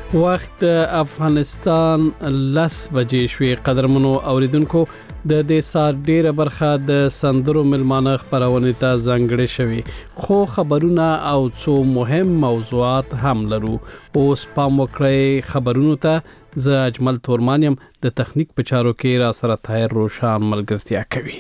وخت افغانستان 10 بجې شوې. قدرمنو اوریدونکو د دې سات ډیره برخه د سندرو ملمانه خبرونه ته ځانګړې شوې، خو خبرونه او څو مهم موضوعات هم لرو. اوس پام وکړئ خبرونو ته. زه اجمل تورمانیم د تخنیک په چارو کې را سره طاهر روشان ملګرتیا کوي.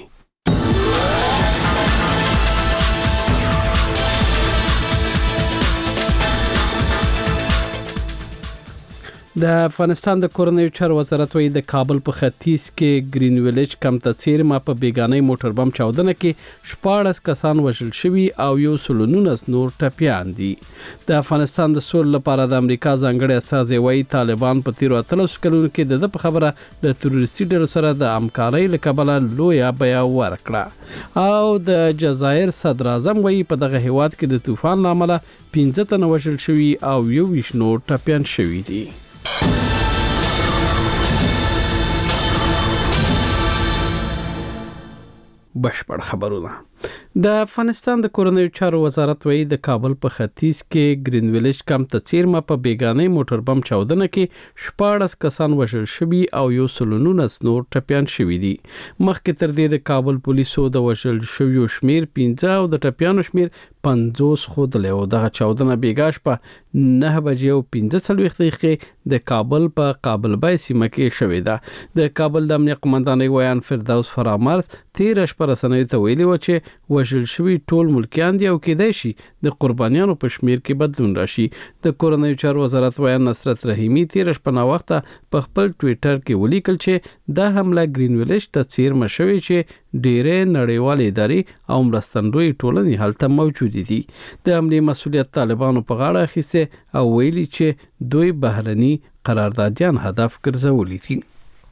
د افغانستان د کورنیو چارو وزارت وایي د کابل په ختیځ کې گرین ویلیج کم تڅیرما په بیگانه موټر بم چاودنه کې 14 کسان وژل شوي او 119 نور ټپیان دي. د افغانستان د سولې لپاره د امریکا ځانګړي استازي وایي طالبان په تیرو 13 کلونو کې د خبره د تروریستي ډلو سره د همکارۍ لکبله لویه بیا ورکړه. او د جزایر صدر اعظم وایي په دغه هیواد کې د طوفان لامل 15 تن وژل شوي او 21 نور ټپیان شوي دي. بشپړ خبرونه. د افغانستان د کورنیو چارو وزارت وایي د کابل په ختیځ کې گرین ویلیج کم تڅیرما په بیگانه موټر بم چاودنه کې 14 کسان وژل شوي او 119 نور ټپیان شوي دي. مخکې تر دې د کابل پولیسو د وژل شویو شمیر 15 او د ټپیانو شمیر 50 خودلې او دغه چاودنه بیګاش په 9 بجې او 15 دقیقې د کابل په قابل بای سیمه کې شوې ده. د کابل د امنیت قومندان ویان فردوس فرامرز 13 شپه رسنیو ته ویلي و چې وژل شوي ټول ملکیان دي او کېدای شي د قربانیانو په شمیر کې بدلون راشي. د کورنیو چارو وزارت ویان نصرت رحیمی 13 شپه نا وخت په خپل ټوئیټر کې ولیکل چې دا حمله گرین ویلیج تڅیرما شوې چې ډېرې نړیوالې ادارې او مرستندوی ټولنې هلته موجود دي. د امنیت مسؤلیت طالبانو په غاړه اخیسته او ویلي چې دوی بهرني قراردادیان هدف ګرځولي دي.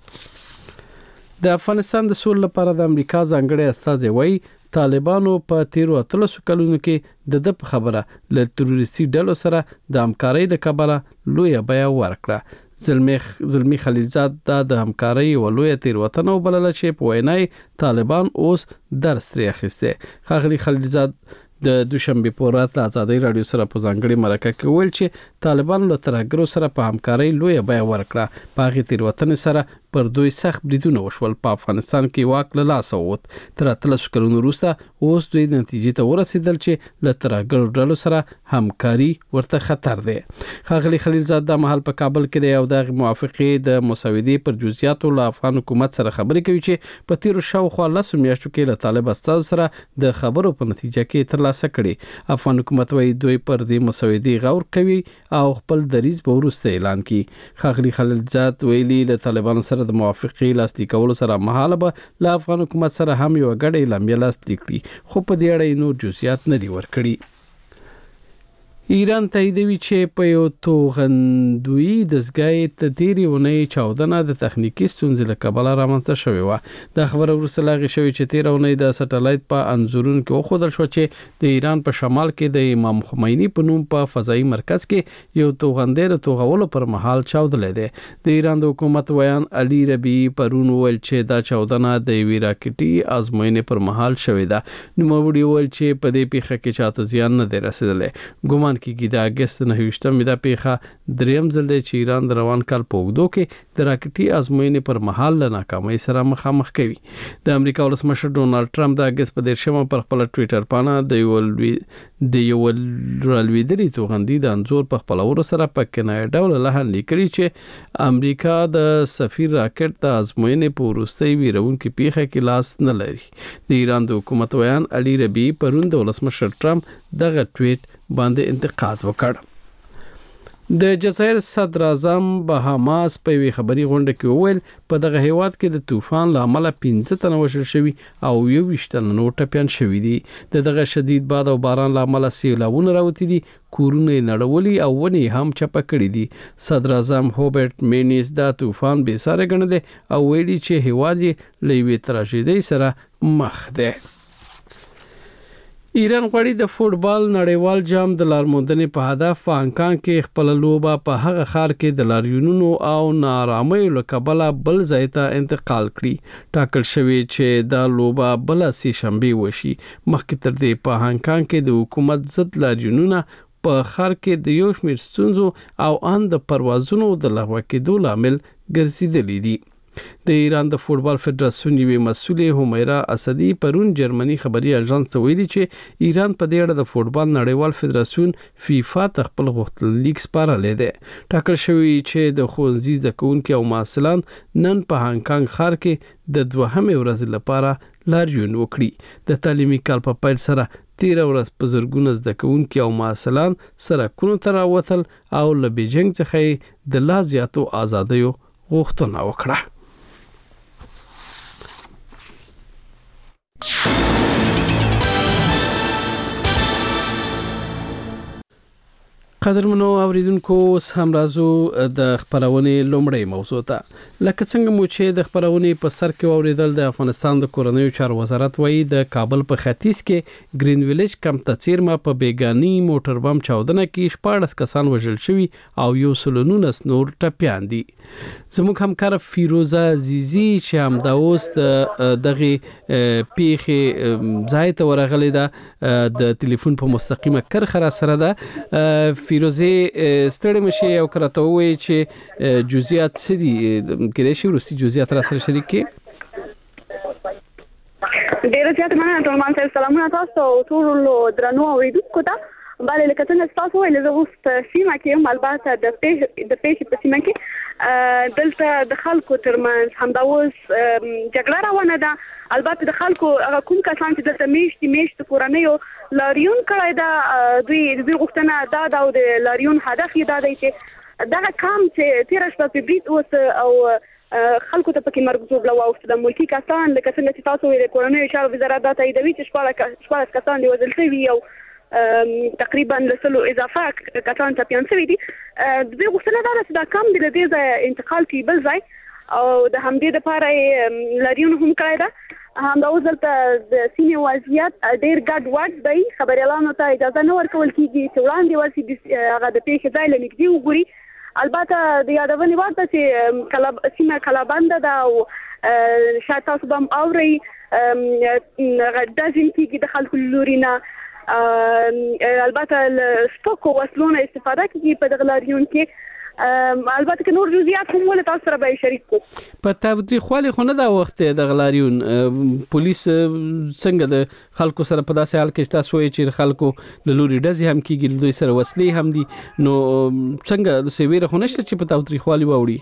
د افغانستان د سولې لپاره د امریکا ځانګړي استازي وایي طالبانو په تیرو 13 کلونو کې د خبره له تروریستي ډلو سره د همکارۍ لکبله لویه بیا ورکړه. زلمی خلیلزاد د همکارۍ او لویه تیروتنه وبلله چې په وینای طالبان اوس درس ترې اخیسته. خغلی خلیلزاد د دوشنبه په ورځ د ازادۍ رادیو سره په ځانګړي مرکه کې ویل چې طالبان له ترهګرو سره په همکارۍ لویه بیا ورکړه. په هغې تیروتنې سره پر دوی سخت بریدونه وشول. په افغانستان کې واک له لاسه ووت. تر 13 کلونو وروسته اوس دوی نتیجې ته ورسېدل چې له ترهګرو ډلو سره همکاري ورته خطر دی. ښاغلي خلیلزاد د مهال په کابل کې دی او د موافقې د مسودې پر جزئیاتو له افغان حکومت سره خبرې کوي چې په تیرو شاوخوا 10 میاشتو کې له طالب استازو سره د خبرو په نتیجه کې ترلاسه کړي. افغان حکومت وایي دوی پر دې مسودې غور کوي او خپل دریځ به وروسته اعلان کړي. ښاغلي خلیلزاد ویلي له طالبانو سره د موافقې لاسلیک کولو سره مهاله به له افغان حکومت سره هم یو غړی اعلامیه لاسلیک کړي، خو په دې اړه نور جزئیات نه دي ورکړي. ایران تاییدوي چې په یو توغندوی دستګاه ته تیرې اونۍ چاودنه د تخنیکی ستونزې له کبله رامنځته شوې وه. دا خبره وروسته لا غږ شوې چې تیره اونۍ د سټلایټ په انځورونو کې وښودل شو چې د ایران په شمال کې د امام خمیني په نوم په فضایي مرکز کې یو توغندی د توغولو پر مهال چاودلی دی. د ایران د حکومت ویان علي ربیعي پرون وویل چې دا چاودنه د یوې راکټي ازموینې پر مهال شوې ده. نوموړي وویل چې په دې پیښه کې چاته زیان نه دی رسېدلی. ګومان کېږي د اګست 9 دا پیښه دریم ځل دی چې ایران د روان کال په اوږدو کې د راکټي ازموینې پر مهال له ناکامۍ سره مخامخ کوي. د امریکا ولسمشر ډونالډ ټرمپ د اګست په 10 پر خپل ټوئیټر باندې د یو رالویدلي توغندي د انځور په خپلولو سره په کنایه ډول لهن لیکلي چې امریکا د سفیر راکټ د ازموینې په وروستۍ ویرونکې پیښه کې لاس نه لري. د ایران د حکومت ویان علي ربیعي پرون د ولسمشر ټرمپ دغه ټویټ باندې انتقاد وکړ. د جزایر صدر اعظم بهاماس په وی خبري غونډه کې وویل په دغه هیواد کې د طوفان لامل 15 تن وژل شوي او 21 تن نور ټپیان شوي دي. دغه شدید باد او باران لامل سیلابونه راوتی دي، کورونه نړولي او ونی هم چپه کړي دي. صدر اعظم هوبرت مینیز دا طوفان بې ساري ګڼلی او ویلي چې هیواد یې له یوې تراژیدۍ سره مخ دی. ایران غواړي د فوټبال نړیوال جام د لارموندنې په هدف په هانګ کې خپل لوبه په هغه ښار کې د لاریونونو او ناارامۍ له کبله بل ځای ته انتقال کړي. ټاکل شوی چې دا لوبه بله سه شنبه وشي. مخکې تر دې په هانګ کې د حکومت ضد لاریونونه په خار کې د یو شمېر ستونزو او ان د پروازونو د لغوه کېدو لامل ګرځېدلې دي. د ایران د فوټبال فدراسیون یوې مسؤلې همیرا اسدی پرون جرمني خبري اژانس ته ویلي چې ایران په دې اړه د فوټبال نړیوال فدراسیون فیفا ته خپل غوښتنلیک سپارلی دی. ټاکل شوی چې د ښوونځي زده کوونکي او محصلان نن په هانګ کانګ ښار کې د دوهمې ورځې لپاره لاریون وکړي. د تعلیمي کال په پیل سره 13 ورځ په زرګونه زده کوونکي او محصلان سرکونو ته راوتل او له بیجینګ څخه د لا زیاتو ازادیو غوښتنه وکړه. قدرمنو اوریدونکو هم راځو د خبرونې لومړی موضوع ته. لکه څنګه مو چې د خبرونې په سر کې اوریدل د افغانستان د کورنیو چارو وزارت وایي د کابل په ختیځ کې گرین ویلیج کم تڅیرما په بیګانی موټر بم چاودنه کې 14 کسان وژل شوي او 119 نور ټپيان دي. زموږ همکار فیروزه عزیزی چې هم دا اوس دغه پیښې ځای ته ورغلې ده د ټلیفون په مستقیمه کرخه را سره ده. فیروزه ستړي مشي او کرته وي چې جزئیات څه دي کېدای شي ورستی جزئیات را سره شریک کړي. ډیر زیات مننه ټول مانسه سلامونه تاسو ټول درنو اوریدونکو ته. بله لکه څنګه تاسو ویل زه اوس په سیمه کې یم، البته د پیښې په سیمه کې دلته د خلکو ترمنځ همدا اوس جګړه روانه ده. البته د خلکو هغه کوم کسان چې دلته میشت کورنیو لاریون کړی ده دوی غوښتنه دا ده او د لاریون هدف یې دا دی چې دغه کام چې 13 شپه په برید اوس او خلکو ته پکې مرګ جوړ واوښته د ملکی کسان لکه څنګه چې تاسو ویل کورنیو چارو وزارت دا تاییدوي چې 14 کسان دی وژل شوي او تقریبا لسلو اضافه کسان ټپيان شوي دي. دوی غوښتنه دا ده چې دا کام د دې ځای انتقال کړي بل ځای او د همدې لپاره لاریون هم کړی ده. همدا اوس دلته د سیمې وضعیت ډېر ګډ وډ دی. خبریالانو ته اجازه نه ورکول کېږي چې وړاندې ورسي هغه د پیښې ځای له نږدې وګوري. البته د یادونې وړ ده چې سیمه کلابنده ده او شاید تاسو به هم اورئ ډزې کېږي د خلکو له لوري نه. البته سپکو وسلونو استفاده کېږي په دغه لاریون کې. البته که نور جزئیات هم ول تاسو سره به شریک کو. په تاوتریخوالي خو نه دا وخت د غلاریون پولیس څنګه د خلکو سره په داسې حال کې تاسو چې خلکو له لوري ډزې هم کېږي دوی سره وسلې هم دي نو څنګه د سیویره خو نشته چې په تاوتریخوالي ووري.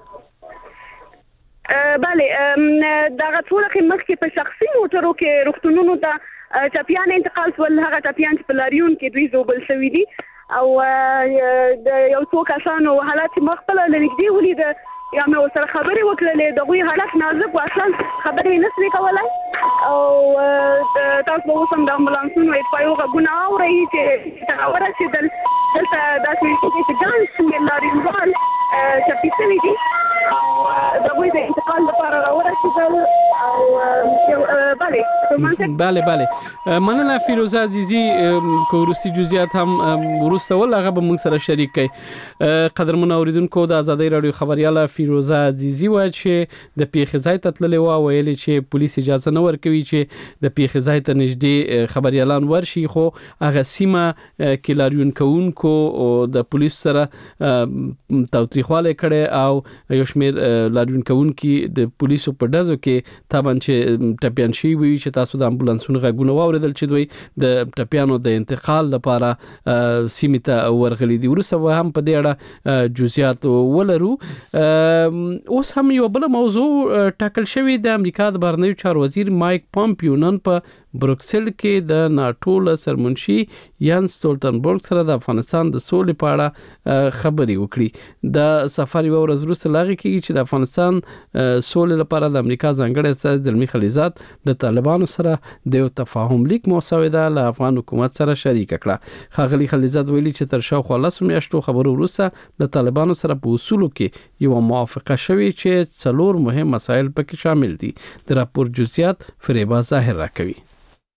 بله دغه ټول مخکې په شخصي موټرو کې روغتونونو ته ټپيان انتقال ول. هغه ټپيان چې په لاریون کې دوی زوبل شوي دي او د یو څو کسانو حالات مخبل لنګدي ولید یا مې سره خبرې وکړلې دغه حالات نازک اصلا خبرې نسوي کولای او تاسو به اوسم د امبولانسونو په یو غوونه اورئ چې دا ورسېدل دلته داسې چې ځان څنګه لاریونوال چې پیسې دي دغه د انتقال لپاره راورسېدل او بله مننه فیروزه عزیزی کوروسی جزئیات هم ورسته ول هغه به موږ سره شریک کړي. قدرمن اوریدونکو د آزادۍ رادیو خبرياله فیروزه عزیزی و چې د پیښې ځای ته تللی و ویلي چې پولیس اجازه نه ورکوي چې د پیښې ځای ته نږدې خبريالان ورشي خو هغه سیمه کې لاریون کوونکو د پولیس سره تاوتریخواله کړي او یو شمېر لاریون کوونکي د پولیسو په ډزو کې تابان چې ټپيان شي وي چې تاسو د امبولانسونو غږونه واوریدل چې دوی د ټپيانو د انتقال لپاره سیمه ته ورغلي دي. ورسره هم په دې اړه جزئیات ولرو. اوس هم یو بل موضوع ټاکل شوی د امریکا د بهرنیو چارو وزیر مایک پامپیو نن په بروکسل کې د ناتو له سرمنشي یانس سټولټنبرګ سره د افغانستان د سولې په اړه خبرې وکړي. د سفر یو ورځ وروسته لاغي کېږي چې د افغانستان سولې لپاره د امریکا ځانګړی استازی زلمی خلیزات د طالبانو سره د یو تفاهم لیک مسوده له افغان حکومت سره شریک کړه. ښاغلي خلیزات ویلي چې تر شاوخوا 10 میاشتو خبرو وروسته له طالبانو سره په اصولو کې یو موافقه شوې چې 4 مهم مسایل پکې شامل دي. د راپور جزئیات فریبا ظاهر راکوي.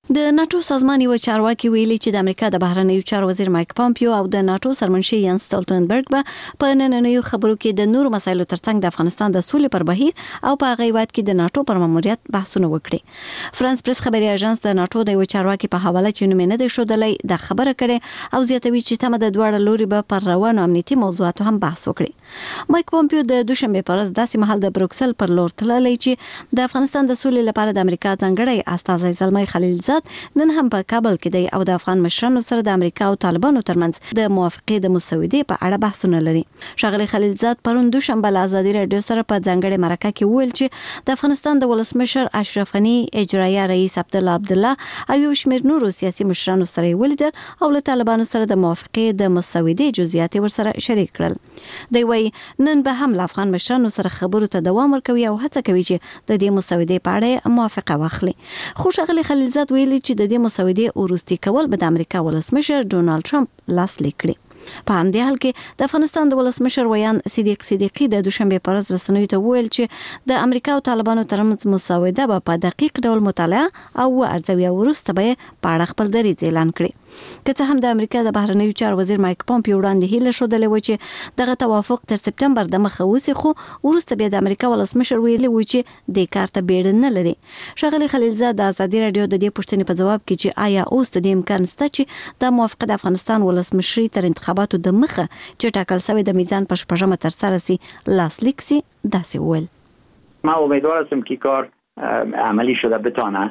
د ناتو سازمان یو چارواکي ویلي چې د امریکا د بهرنیو چارو وزیر مایک پامپیو او د ناتو سرمنشي یانس سټولټنبرګ به په نننیو خبرو کې د نورو مسایلو ترڅنګ د افغانستان د سولې پر بهیر او په هغه هیواد کې د ناتو پر ماموریت بحثونه وکړي. فرانس پریس خبري اژانس د ناتو د یو چارواکي په حواله چې نوم نه دی ښودلی د خبره کړي او زیاتوي چې تمه د دواړو لوري به پر روانو امنیتي موضوعاتو هم بحث وکړي. مایک پامپیو د دوشنبه پر ورځ داسې مهال د بروکسل پر لور تللی چې د افغانستان د سولې لپاره د امریکا ځانګړی استازی زلمی خلیلزاد نن هم په کابل کې دی او د افغان مشرانو سره د امریکا او طالبانو ترمنځ د موافقې د مسودې په اړه بحثونه لري. ښاغلي خلیلزاد پرون دوشنبه له ازادي راډیو سره په ځانګړي مرکه کې وویل چې د افغانستان د ولسمشر اشرف غني اجرایه رئیس عبدالله او یو شمېر نورو سیاسي مشرانو سره ولیدل او له طالبانو سره د موافقې د مسودې جزئیات ورسره شریک کړل. دی وايي نن به هم له افغان مشرانو سره خبرو ته دوام ورکوي او هڅه کوي چې د دې مسودې په اړه موافقه واخلي. خو ښاغلي خلیلزاد ویلي چې د دې مسودې وروستي کول به د امریکا ولسمشر ډونالد ټرمپ لاسلیک کړي. په همدې حال کې د افغانستان د ولسمشر ویان صدیق صدیقی د دوشنبه پر ورځ رسنیو ته وویل چې د امریکا او طالبانو ترمنځ مسوده به په دقیق ډول مطالعه او ارزوي وروسته به په اړه خپل دریځ اعلان کړي. که څه هم د امریکا د بهرنیو چارو وزیر مایک پامپیو وړاندې هیله ښودلې و چې دغه توافق تر سپتمبر د مخه وسی، خو وروسته بیا د امریکا ولسمشر ویلي و چې د کار ته بیړه نه لري. ښاغلي خلیلزاد د ازادي راډیو د دې پوښتنې په جواب کې چې آیا اوس د دې امکان شته چې د موافقه د افغانستان ولسمشري تر انتخاباتو د مخه چې ټاکل شوی د میزان په شپږمه ترسره سي لاسلیک سي، داسې وویل. ما امیدوار هستم که کار عملی شده بتانه.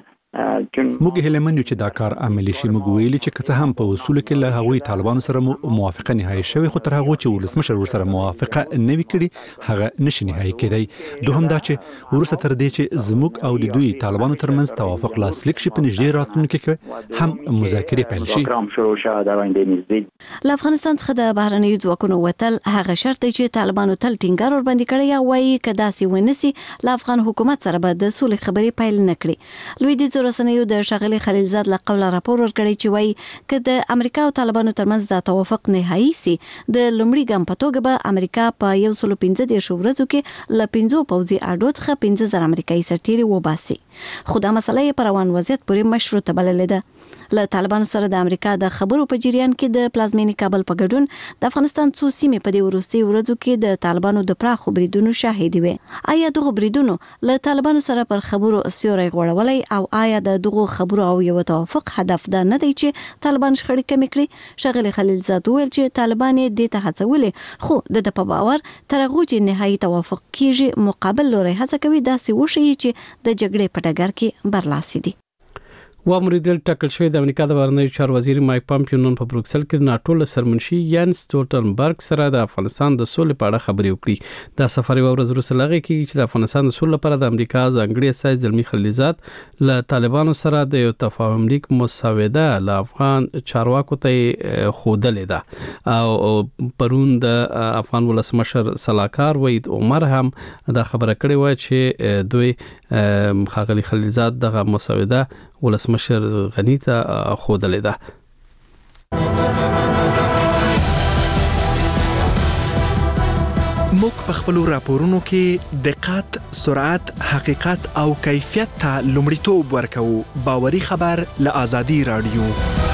موږ هیله من یو چې دا کار عملی شي. موږ ویلي چې که څه هم په اصول کې له هغوی طالبانو سره موافقه نهایی شوی، خو تر هغه چې ولسمشر ورسره موافقه نه وي کړي هغه نشي نهایی کېدی. دوهم دا چې ورسره تر دې چې زموږ او د دوی طالبانو ترمنځ توافق لاسلیک شي، په نږدې راتلونکي کې هم مذاکرې پیل شي. له افغانستان څخه د بهرنیو ځواکونو وتل هغه شرط دی چې طالبانو تل ټینګار ورباندې کړی یا وایي که داسې ونه سي له افغان حکومت سره به د سولې خبرې پیل نه کړي. لویدیځ رسنیو د ښاغلي خلیلزاد له قوله راپور ورکړی چې وایي که د امریکا او طالبانو ترمنځ د توافق نهایی سي، د لومړي ګام په توګه به امریکا په 115 ورځو کې له 5 پوځي اډو څخه 15,000 امریکایي سرتیري وباسي. خو دا مسله یې په روان وضعیت پورې مشروطه بللې ده. له طالبانو سره د امریکا د خبرو په جریان کې د پلازمینې کابل په ګډون د افغانستان څو سیمې په دې وروستي ورځو کې د طالبانو د پراخو بریدونو شاهدې وي. آیا دغه بریدونو له طالبانو سره پر خبرو سیوری غوړولی او آیا د دغه خبرو او یو توافق هدف دا نه دی چې طالبان شخړې کمې کړي؟ ښاغلي خلیلزاد وویل چې طالبان یې دې ته هڅولې، خو د په باور تر هغو چې نهایي توافق کیږي مقابل لوري هڅه کوي داسې وښیي چې د جګړې په ډګر کې برلاسي دي. وامریدل ټاکل شوی د امریکا د بهرنیو چارو وزیر مایک پامپیو نن په بروکسل کې ناتو له سرمنشي یانس سټولټنبرګ سره د افغانستان د سولې په اړه خبرې وکړي. دا سفر یو ورځ وروسته لغوه کیږي چې د افغانستان د سولې لپاره د امریکا ځانګړي استازي زلمی خلیلزاد له طالبانو سره د یو تفاهم لیک مسوده له افغان چارواکو ته ښودلې ده او پرون د افغان ولسمشر سلاکار وحید عمر هم دا خبره کړې و چې دوی ښاغلي خلیلزاد دغه مسوده ولسمشر غنی ته ښودلې ده. موږ په خپلو راپورونو کې دقت، سرعت، حقیقت او کیفیت ته لومړیتوب ورکوو. باوري خبر له ازادي راډیو.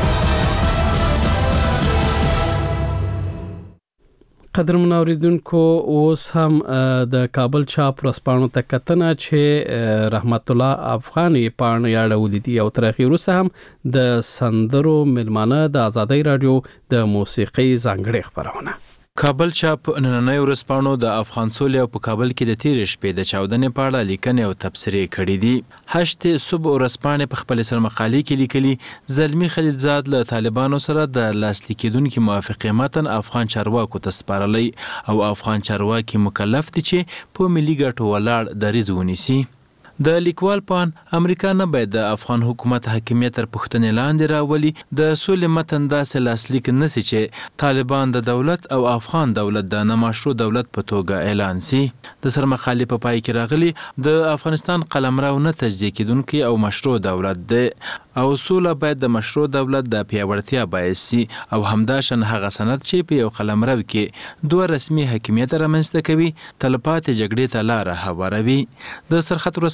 قدرمن اوریدونکو، اوس هم د کابل چاپ ورځپاڼو ته کتنه چې رحمت الله افغاني پاڼه یاړولې دي او تر اخره وروسته هم د سندرو ملمانه د ازادي راډیو د موسیقي ځانګړي خبرونه. کابل چاپ نننۍ ورځپاڼو د افغان سولې او په کابل کې د تیرې شپې د چاودنې په اړه لیکنې او تبصرې کړې دي. هشت صبح ورځپاڼې په خپل سرمقالې کې لیکلي زلمی خلیلزاد له طالبانو سره د لاسلیک کېدونکي موافقې متن افغان چارواکو ته سپارلی او افغان چارواکي مکلف دي چې په ملي ګټو ولاړ دریځ ونیسي. د لیکوال پان امریکا نه باید د افغان حکومت حاکمیت تر پوښتنې لاندې راولي. د سولې متن داسې لاسلیک نسی چې طالبان د دولت او افغان دولت د نامشروع دولت په توګه اعلان سي. د سرمقالې په پای کې راغلي د افغانستان قلمرو نه تجزیه کېدونکي او مشروع دولت دی او سوله باید د مشروع دولت د پیاوړتیا باعث سي او همداشان هغه سند چې په یو قلمرو کې دوه رسمي حاکمیت رامنځته کوي تلپاتې جګړې ته لاره هواروي. د سرخط ورځپاڼې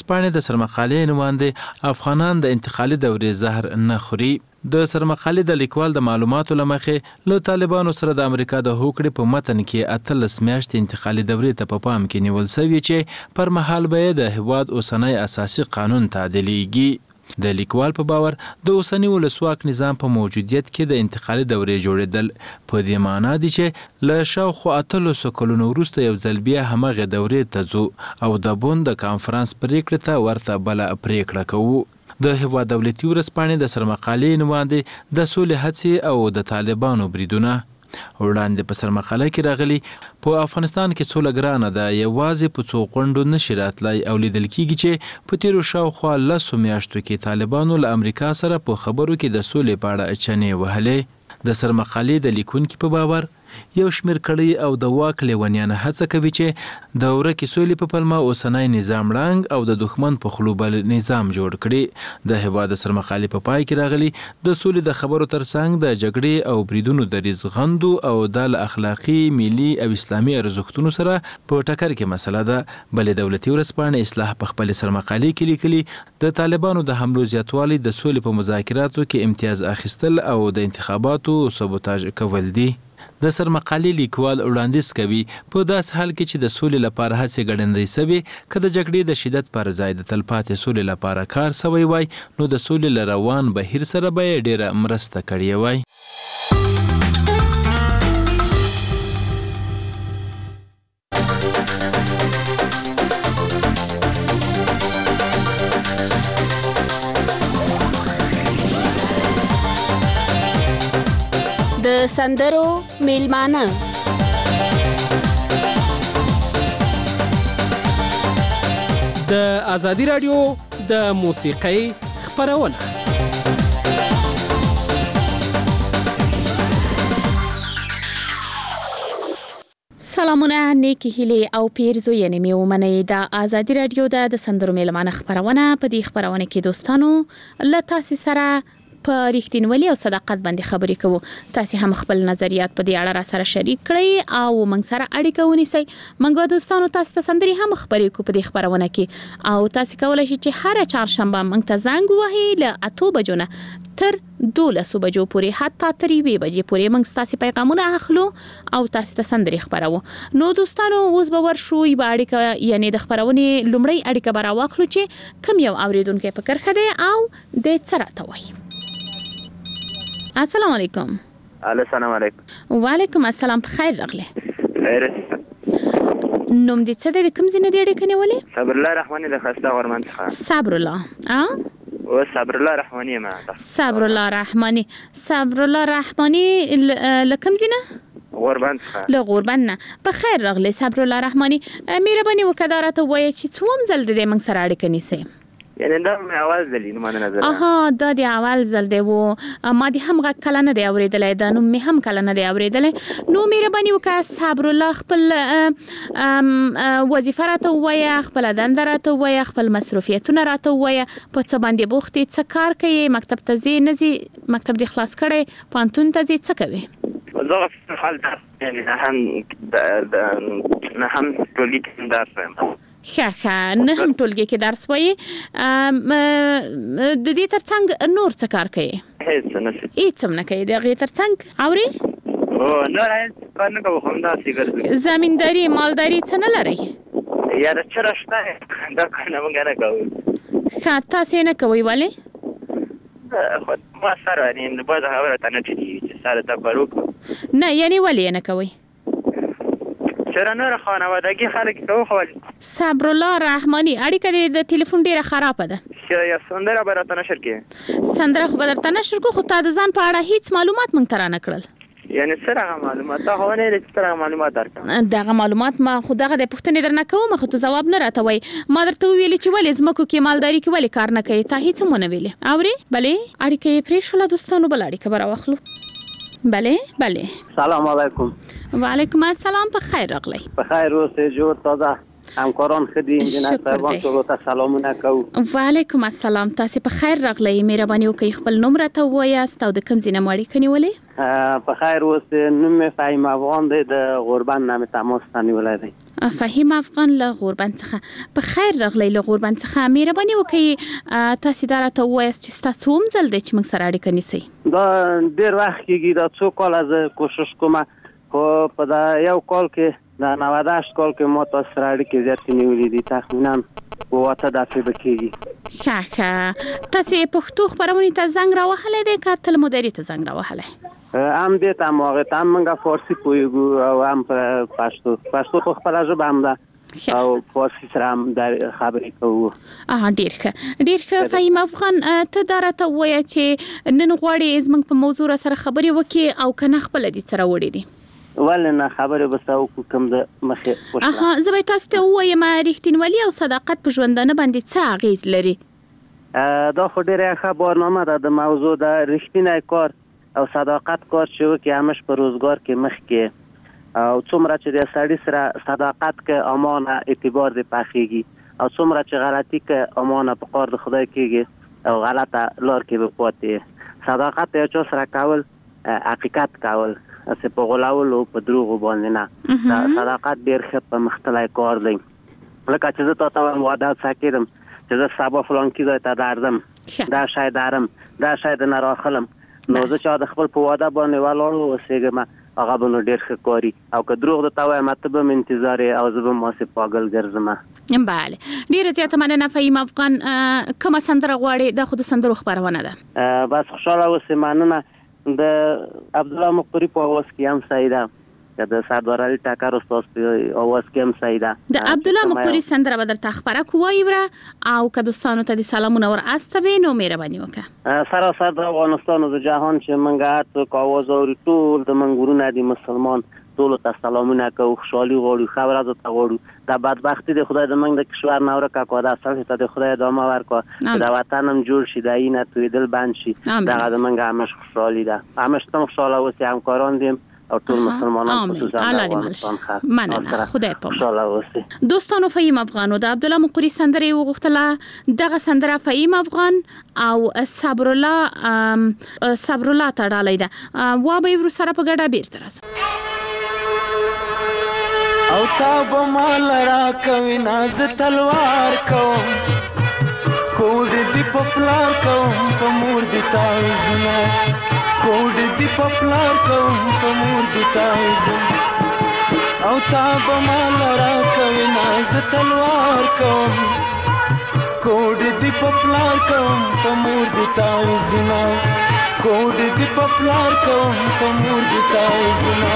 ورځپاڼې د سرمقالې نوماندې افغانان د انتقالي دورې زهر نه خوري. د سرمقالې د لیکوال د معلوماتو لمخې له طالبانو سره د امریکا د هوکړې په متن کې 18 میاشتې انتقالي دورې ته په پام کې نیول شوی چې پر مهال به د هیواد اوسنی اساسي قانون تعدیلیږي. د لیکوال په باور د اوسنی ولسواک نظام په موجودیت کې د انتقالي دورې جوړېدل په دې معنا دي چې له شاوخوا 18 کلونو وروسته یو ځل بیا همغه دورې ته ځو او د بون د کانفرنس پریکړې ته ورته بله پریکړه کوو. د هیواد دولتي ورځپاڼې د سرمقالې نوماندې د سولې هڅې او د طالبانو بریدونه وړاندې په سرمقاله کې راغلي په افغانستان کې سوله ګرانه ده، یوازې په څو غونډو نشي راتلی او لیدل کېږي چې په تیرو شاوخوا 10 میاشتو کې طالبانو له امریکا سره په خبرو کې د سولې په اړه چنې وهلې. د سرمقالې د لیکونکي په باور یو شمیر کړي او د واک لیونیانه هڅه کوي چې د ورکې سولې په پلمه اوسنی نظام ړنګ او د دښمن په خلو بل نظام جوړ کړي. د هیواد سرمقالې په پای کې راغلي د سولې د خبرو ترڅنګ د جګړې او بریدونو د ریزغندو او د اخلاقی، ملي او اسلامي ارزښتونو سره په ټکر کې مسله ده. بلې دولتي ورځپاڼې اصلاح په خپل سرمقالې کې لیکلي د طالبانو د حملو زیاتوالی د سولې په مذاکراتو کې امتیاز اخیستل او د انتخاباتو سبوتاژ کول دي. د سرمقالې لیکوال وړاندیز کوي په داس حال کې چې د سولې لپاره هڅې ګړندۍ سوي که د جګړې د شدت پر ځای د تلپاتې سولې لپاره کار سوی وای نو د سولې له روان بهیر سره به یې ډیره مرسته کړې وای. د سندرو میلمانه د ازادي رادیو د موسیقۍ خبرونه. سلامونه، نیکی هیلې او پیرزوینې مې ومنئ. د ازادي رادیو د سندرو میلمانه خبرونه. په دې خبرونه کې دوستانو له تاسو سره په رښتینولي او صداقت باندې خبرې کوو. تاسو هم خپل نظریات په دې اړه را سره شریک کړئ او موږ سره اړیکه ونیسئ. موږ دوستانو تاسو ته سندري هم خبرې کوو په دې خبرونه کې او تاسو کولای شئ چې هر چهارشنبه موږ ته زنګ ووهئ له 8 بجو نه تر 12 بجو پورې، حتی تر 1 بجې پورې موږ تاسو پیغامونه اخلو او تاسو ته سندري خبرو. نو دوستانو اوس به ورشو یو اړیکه، یعنی د خبرونه لومړی اړیکه به راواخلو چې کوم یو اوریدونکو په کرخه دی او د چرته وایي. السلام علیکم. السلام علیکم. وعلیکم السلام. بخیر راغلی. خیر. نوم دې څه دی؟ کوم ځای نه دی اړیکه نیولې؟ صبر الله رحمانی د خسته غرمن څخه. صبر الله او صبر الله رحمانی ما. صبر الله رحمانی. صبر الله رحمانی لکم ځای نه؟ غربان څخه. له غربان نه. بخیر راغلی صبر الله رحمانی. مهرباني وکړه راته وایي چې څوم ځل دې موږ سره اړیکه نیسئ. یعنی دا مې اول ځل نو مانه نظر. دا د اول ځل دی وو ما دې هم غږ کله نه دی اورېدلی، دا نو مې هم کله نه دی اورېدلی. نو مهرباني وکړه صبر الله خپل وظیفه راته ووایه، خپله دنده راته ووایه، خپل مصروفیتونه راته ووایه، په څه باندې بوخت یې، څه کار کوي، مکتب ته ځې نه ځې، مکتب دې خلاص کړی، پوهنتون ته ځې، څه کوې؟ زه حال یعنی نه هم ټولګي کې درس وایم. ښه نه هم ټولګي کې درس وایي. د دې ترڅنګ نور څه کار کوي؟ هیڅ هم نه کوي. د هغې ترڅنګ اورې؟ نور هیڅ کار نه کوم، همداسې ګرځم. زمینداري، مالداري څه نه لرئ؟ یاره چېرې شته دا کارونه موږ نه کوو. ښه تاسې یې نه کوئ؟ ولې؟ ما سره یعنې بعضې خبره ته نه ټینګېږي چې سره دا کار وکړو. نه یعنې ولې یې نه کوئ؟ چېرې نوره خانوادګي خلک کوو خو صبر الله رحمانی اړیکه دې د ټلیفون ډیره خرابه ده. یا سندره به راته نشر کړې؟ سندره خو به درته نشر کړو، خو تا د ځان په اړه هیڅ معلومات موږ ته رانه کړل. یعنې څه هغه معلومات؟ تا خو نه ویلې چې څه هغه معلومات درکړم. دغه معلومات ما خو دغه د پوښتنې درنه کوم، خو ته ځواب نه راته وایي. ما درته وویلې چې ولې ځمکو کې مالداري کې ولې کار نه کوي، تا هیڅ هم ونه ویلې. اورې؟ بلې اړیکه یې پرېښوله دوستانو، بله اړیکه به راواخلو. بله. سلام علیکم. وعلیکم السلام. بخیر راغلی. بخیر اوسئ، جوړ تازه همکاران خدي انجینر صاحبان ټولو ته سلامونه کوو. وعلیکم السلام. تاسو په خیر راغلی. مهرباني وکړئ خپل نوم راته ووایاست او د کوم ځای نه مو اړیکه نیولې؟ په خیر اوسئ. نوم مې فهیم افغان دی، د غربن نه مې تماس ته نیولی دی. فهیم افغان له غوربند څخه په خیر راغلی له غوربند څخه مهرباني وکړئ تاسو دا راته ووایاست چې ستاسو هم ځل دی چې موږ سره اړیکه نیسئ. دا ډېر وخت کېږي دا څو کاله زه کوشش کوم خو په دا یو کال کې دا 98 کال کې ما تاسو سره اړیکې زیاتې نیولې دي تقریبا واته داسې به کېږي. ښه تاسو پښتو خپرونې ته زنګ راوهلی دی که تل مدیرې ته زنګ راوهلی؟ هم دې ته هم هغې ته هم موږ فارسي پوهېږو او هم په پښتو خو خپله ژبه هم ده او فارسي سره هم خبرې کوو. ډېر ښه فهیم افغان ته دا راته ووایه چې نن غواړې زموږ په موضوع سره خبرې وکړې او که نه خپله دې څه راوړې دي؟ ولې نه خبرې به سره وکړو کوم د مخې وشله. زه به تاسو ته ووایم رښتینولي او صداقت په ژوندانه باندې څه اغېز لري؟ دا خو ډېره ښه برنامه ده د موضوع د رښتینی کار او صداقت کار چې وکړي همش په روزګار کې مخکې او څومره چې د سړي سره صداقت کې امانه اعتبار دې پخېږي او څومره چې غلطي کې امانه په کار د خدای کېږي او غلطه لار کې به پاتې. صداقت یو چا سره کول حقیقت کول اسې په غولولو په دروغو باندې نه. صداقت ډېر ښه په مختلی کار دی. لکه چې زه تا ته وایم واده څه کېدم چې زه سبا فلانکي ځای ته درځم دا شی درم دا شی د نه راخلم نو زه چې د خپل په واده باندې ولاړ اوسېږم هغه به نو ډېر ښه کاري او که دروغ درته وایم ته به مې انتظار یې او زه به ماسې پاګل ګرځم. بله ډېره زیاته مننه فهیم افغان. کومه سندره غواړې؟ دا خو د سندرو خپرونه ده. بس خوشحاله اوسې. مننه. د عبدالله مقری په اواز کې هم صحیح ده که د سردار علي ټکر استاد په اواز کې هم صحیح ده. د عبدالله مقری سندره به درته خپره کوو وره او که دوستانو ته د سلامونه ور استوي نو مهرباني وکړه. سراسر د افغانستان او د جهان چې موږ هر څوک اواز اوري ټول د موږ ورونه دي مسلمان ټولو ته سلامونه کوو خوشحالي غواړو ښه ورځ ته غواړو. دا بدبختي د خدای د موږ د کشور نه ورکه کړه دا سړي ته د خدای ادامه ورکړه د وطن هم جوړ شي د اینه تویدل بند شي دغه د موږ همش خوشحالي ده. همش تم خوشحاله اوسئ همکاران دیم او ټول مسلمانان خصوصا د افغانستان ښه مننه. خدای پامان. دوستانو فهیم افغان او د عبدالله مقری سندره وغوښتله. دغه سندره فهیم افغان او صبر الله ته ډالۍ ده. وا به ور سره په ګډه بیرته راځو. او تا به مال را کوي ناز تلوار کوم کوډ دی پپلار کوم په مور دی تاوزنا کوډ دی پپلار کوم په مور دی تاوزنا او تا به مال را کوي ناز تلوار کوم کوډ دی پپلار کوم په مور دی تاوزنا کوډ دی پپلار کوم په مور دی تاوزنا.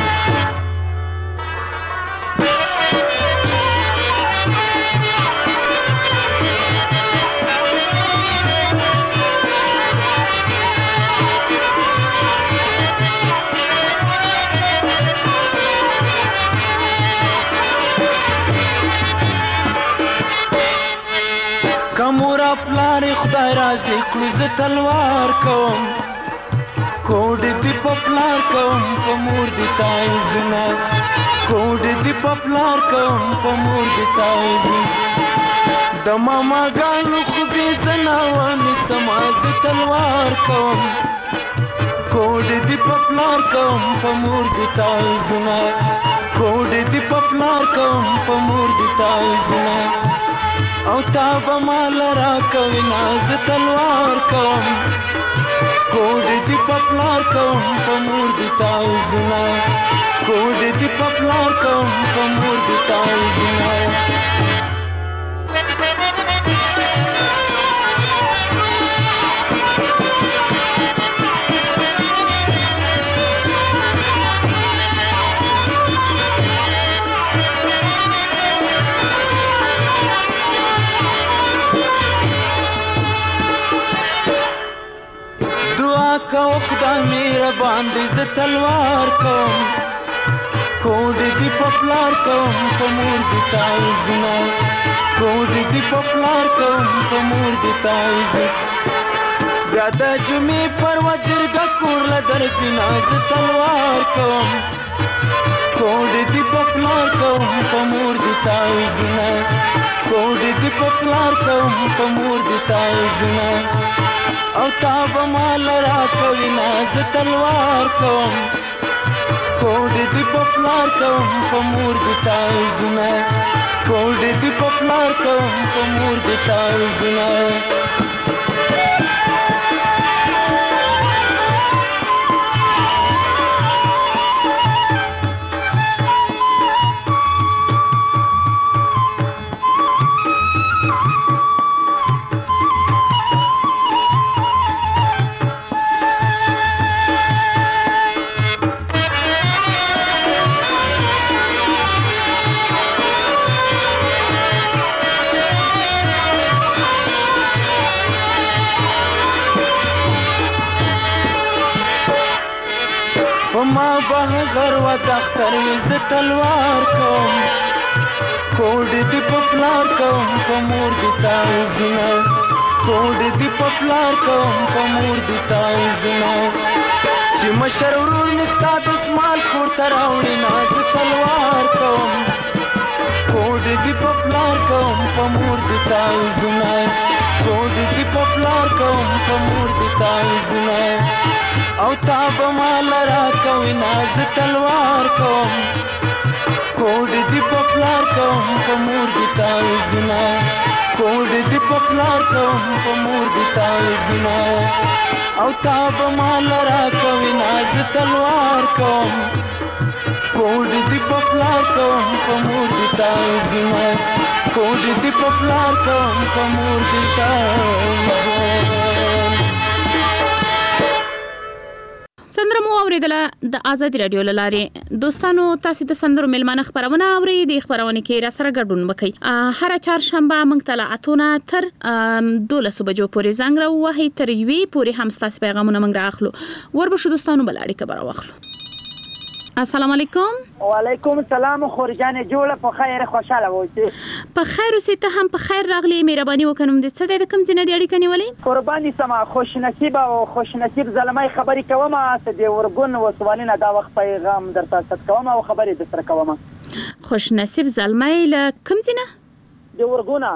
کمورا پلار خدای رازي کړو زه تلوار کوم کوډ دی پپلار کوم په مور دی تایزونه کوډ دی پپلار کوم په مور دی تایزونه د ماما ګانو خو به زناوان سماز تلوار کوم کوډ دی پپلار کوم په مور دی تایزونه کوډ دی پپلار کوم په مور دی تایزونه او تا به مال را کوي ناز تلوار کوم کوډ دی پپلار کوم په مور دی تاوزنا کوډ دی پپلار کوم په مور دی تاوزنا. کو خدای مهربان دې ز تلوار کوم کوډ دی پپلار کوم په مور دی تاوزنا کوډ دی پپلار کوم په مور دی تاوزنا بیا د جمعې پر وجرګه کور له درځنا ز تلوار کوم کوډ دی پپلار کوم په مور دی تاوزنا کوډ دی پپلار کوم په مور دی تاوزنا او تا به مال را کوي ناز تلوار کوم کوډ دی پپلار کوم په مور دی تایزونه کوډ دی پپلار کوم په مور دی تایزونه ما بهغر و زختر وز تلوار کوم کوډ دی پپلار کوم په مور دی تایزونه کوډ دی پپلار کوم په مور دی تایزونه چې مشر ورور مستا د اسمال کور تر راوړي ناز تلوار کوم کوډ دی پپلار کوم په مور دی تایزونه کوډ دی پپلار کوم په مور دی تایزونه او تاب مال را کوي ناز تلوار کوم کوډ دی پپلار کوم په مور دی تایزونه کوډ دی پپلار کوم په مور دی تایزونه او تاب مال را کوي ناز تلوار کوم کوډ دی پپلار کوم په مور دی تایزونه کوډ دی پپلار کوم په مور دی تایزونه سندره مو اوریدله د آزادي رادیو لارې دوستانو تاسو د سندرو ملمانه خبرونه اوري د خبرونه کې را سره ګډون وکړئ هر چهارشنبه موږ ته اتونه تر 12 بجو پورې زنګ راوهي تر یوې پورې هم تاسو پیغامونه موږ راخلو وربشو دوستانو بلاړي خبر واخلو السلام علیکم وعلیکم السلام خورجان جوړه په خیر خوشاله اوسئ په خیر اوسئ ته هم په خیر راغلی مهرباني وکړم د څه د کم زنه دی اړیکه نیولې قرباني سما خوش نصیب او خوش نصیب زلمای خبرې کوم ته دی ورګون وسوالینه دا وخت پیغام درته ست کوم او خبرې در کوم خوش نصیب زلمای له کم زنه دی ورګونه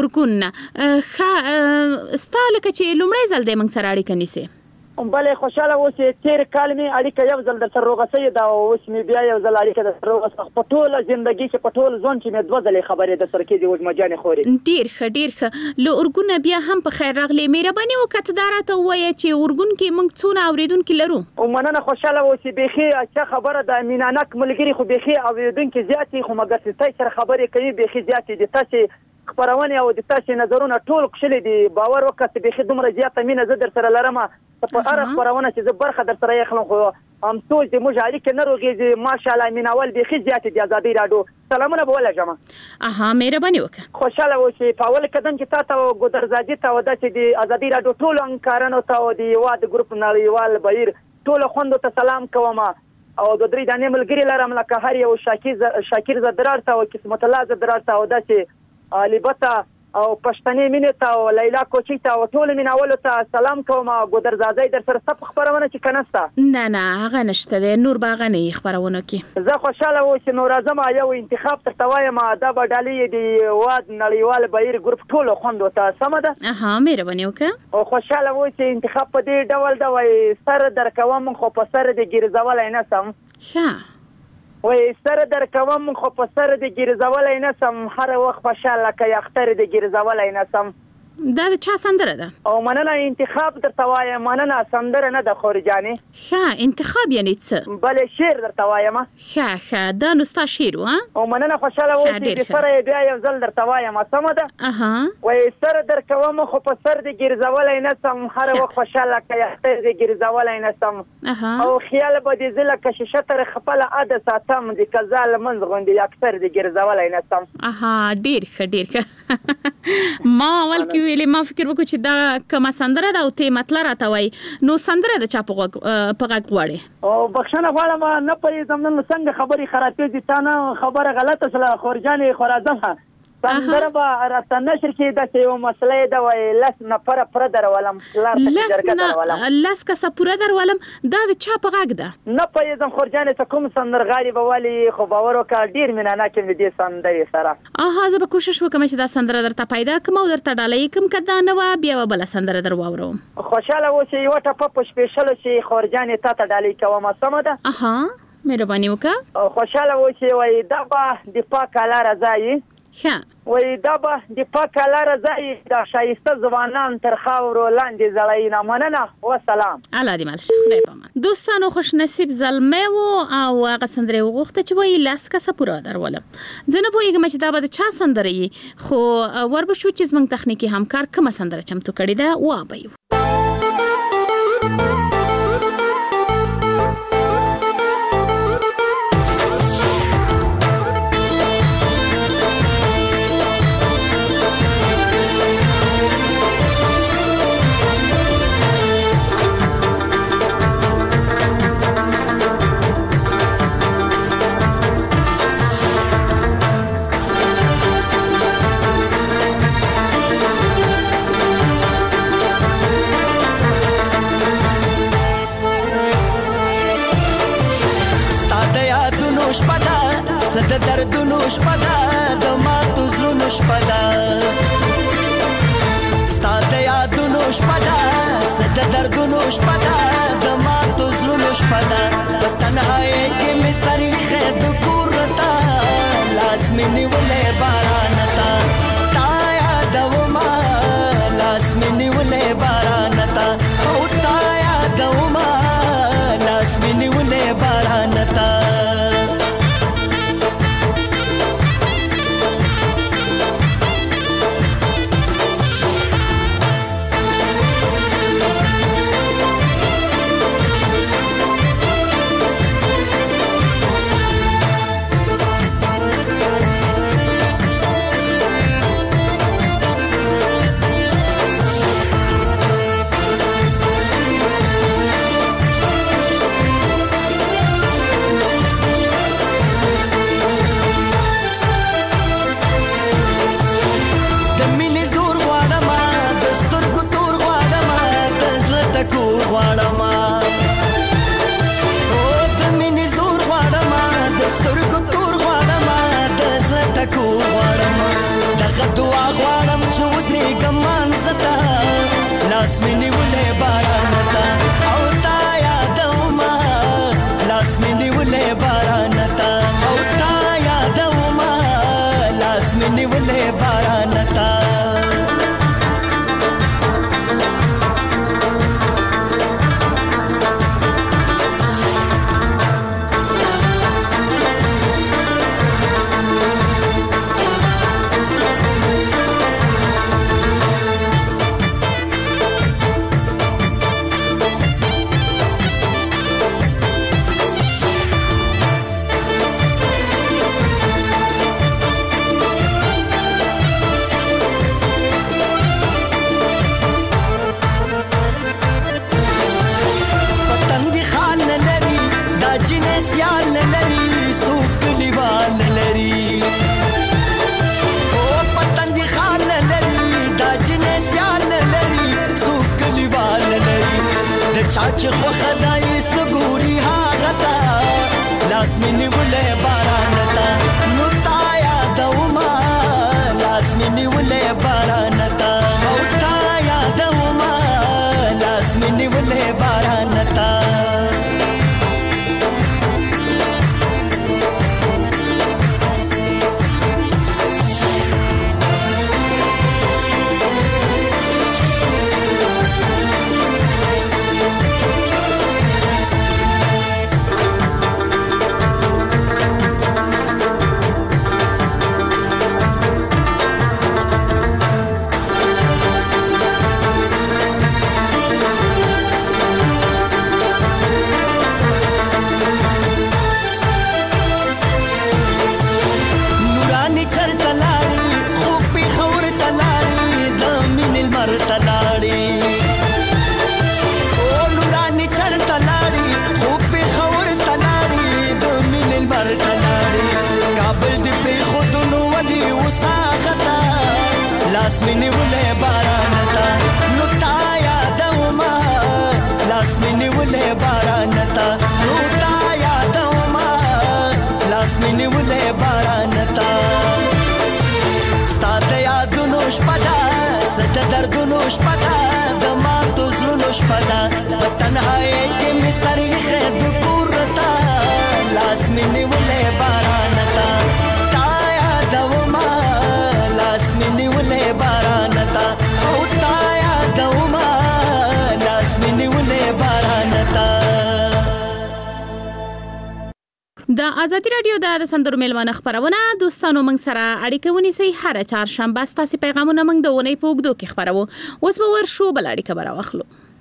ستاله کې لومړی ځل د موږ سره اړیکه نیسي بله خوشاله اوسئ تیر کال می اړیکه یو ځل در سره روغسې دا اوس می بیا یو ځل اړیکه در سره روغسې په ټول ژوندۍ کې په ټول ځون چې می دوه ځلې خبرې در سره کې دی وجمجانې خوري ډیر ښه له اورګونه بیا هم په خیر راغلی مهرباني وکړه دا راته وایي چې اورګون کې موږ څونه اوریدونکو لرو او مننه خوشاله اوسئ بيخي اچھا خبره د مینانک ملګری خو بيخي اوریدونکو زیاتې خو مګر سره خبرې کوي بيخي زیاتې دي تاسو خبرونه او د تاسو نظرونه ټول کښلې دي باور وکړئ بيخي دومره زیاته مینه زه در سره لرم په هر خبرونه چې زه برخه در سره یې خلم خو هم ټول د مجالي کې نه روغېږي ماشاءالله میناول بيخي زیاتې دي آزادي راډیو سلامونه بوله جما مهرباني وکړه خوشاله اوسئ په اول قدم چې تاسو ګودرزادي ته ودا چې د آزادي راډیو ټول انکارانو ته او د واد ګروپ نړیوال بهیر ټول خوندو ته سلام کوم او د درې دانې ملګری لرم لکه هر یو شاکر زدرار ته او قسمت الله زدرار ته او داسې البته او پښتنې مینه ته او لیلا کوچی ته او ټول میناول ته سلام کوم ګودرزادي در سره سب خبرونه چې کنهستا نه هغه نشته د نور باغ نه خبرونه کې زه خوشاله اوسم نور اعظم یو انتخاب تر توایم دا بدالي دی واد نړیوال بهیر ګروپ ټول خوندو ته سم ده مهرباني وکړه او خوشاله اوسم انتخاب په دې ډول دا وای سر در کوم خو په سر د ګرځول نه سم وای سره در کوم خو په سره د ګرځولای نه سم هر وخت خوشاله کوي اختر د ګرځولای نه سم دا د چا سندره ده او مننه انتخاب درته وایم مننه سندره نه د خورجاني انتخاب یعنی څه بله شعر درته وایم دا نو ستا شعر او مننه خوشاله اوسئ د سره بیا یو ځل درته وایم سمه ده وای سره در کوم خو په سر د ګرځولای نه سم هر وخت خوشاله کوي اختر د ګرځولای نه سم او خیال به دې زله کششه تر خپل عادت ساتم د کزال منځ غوندي اکثر د ګرځولای نه سم ډیر ښه ما اول کې ویلې ما فکر وکړ چې دا کومه سندره ده او ته مطلب راته وای نو سندره د چا په غږ غواړي او بخښنه غواړم نه پرې زمونږ څنګه خبري خرابې دي تا نه خبره غلطه شله خورجانې خورازم سندره به راته نشر کې د یو مسله دا وای لس نفر پر درولم لس کسه پوره درولم دا د چا په غږ ده نه پرې زم خورجانې ته کوم سندرغاړي به والی خو باور وکړ ډیر مینانه کې دې سندرې سره زه به کوشش وکم چې دا سندره درته پیدا کوم او درته ډالۍ کوم کدا نه و بیا بل سندره در واورم خوشاله اوسې یو ټاپ په سپیشل شي خورجانې ته ډالۍ کوم سم ده مهرباني وکړه. خوشاله و چې وای دا به د پاک الله رضا یي. وای دا به د پاک الله رضا یي، دا شایسته ځوانان تر خاورو لاندې زړی نه. مننه و سلام. الله دې مال شه، خدای پامان. دوستانو خوش نصیب زلمه و او هغه سندره وغوښته چې وای لاس کسه پوره درولم. زه نه پوهېږم چې دا به د چا سندره یي، خو وربشو چې زموږ تخنیکي همکار کومه سندره چمتو کړې ده وابه. د دردونو شپه ده، د ماتو زړونو شپه ده، ستا د یادونو شپه ده، د دردونو شپه ده، د ماتو زړونو شپه ده. په تنهایۍ کې مې سر ایښی د کور ته، لاس مې نیولی باران ته، تا یادومه لاس مې نیولی باران ته، او تا یادومه لاس مې نیولی باران ته. لاس مې نیولی باران ته، او تا یادومه لاس مې نیولی باران ته، او تا یادومه لاس مې نیولی باران ته. چې خوښه ده ایست ګوري هغه ته، لاس مې نیولی باران ته، نو تا یادومه لاس مې نیولی باران ته، او تا یادومه لاس مې نیولی باران ته. لاس مې نیولی باران ته، نو تا یادومه لاس مې نیولی باران ته، نو تا یادومه لاس مې نیولی باران ته. ستا د یادونو شپه ده، د دردونو شپه ده، د ماتو زړونو شپه ده، په تنهایۍ کې مې سر ایښی د کور ته، مینه ولې باران تا تا یادوما لاس مینه ولې باران تا او تا یادوما لاس مینه ولې باران تا. د ازادي رادیو د سندرو میلمانه خبرونه دوستانو موږ سره اړیکه ونیسئ. هر چهارشنبه ستاسو پیغامونه موږ د ونې په اوږدو کې خبرو. اوس به ورشو بل اړیکه به راواخلو.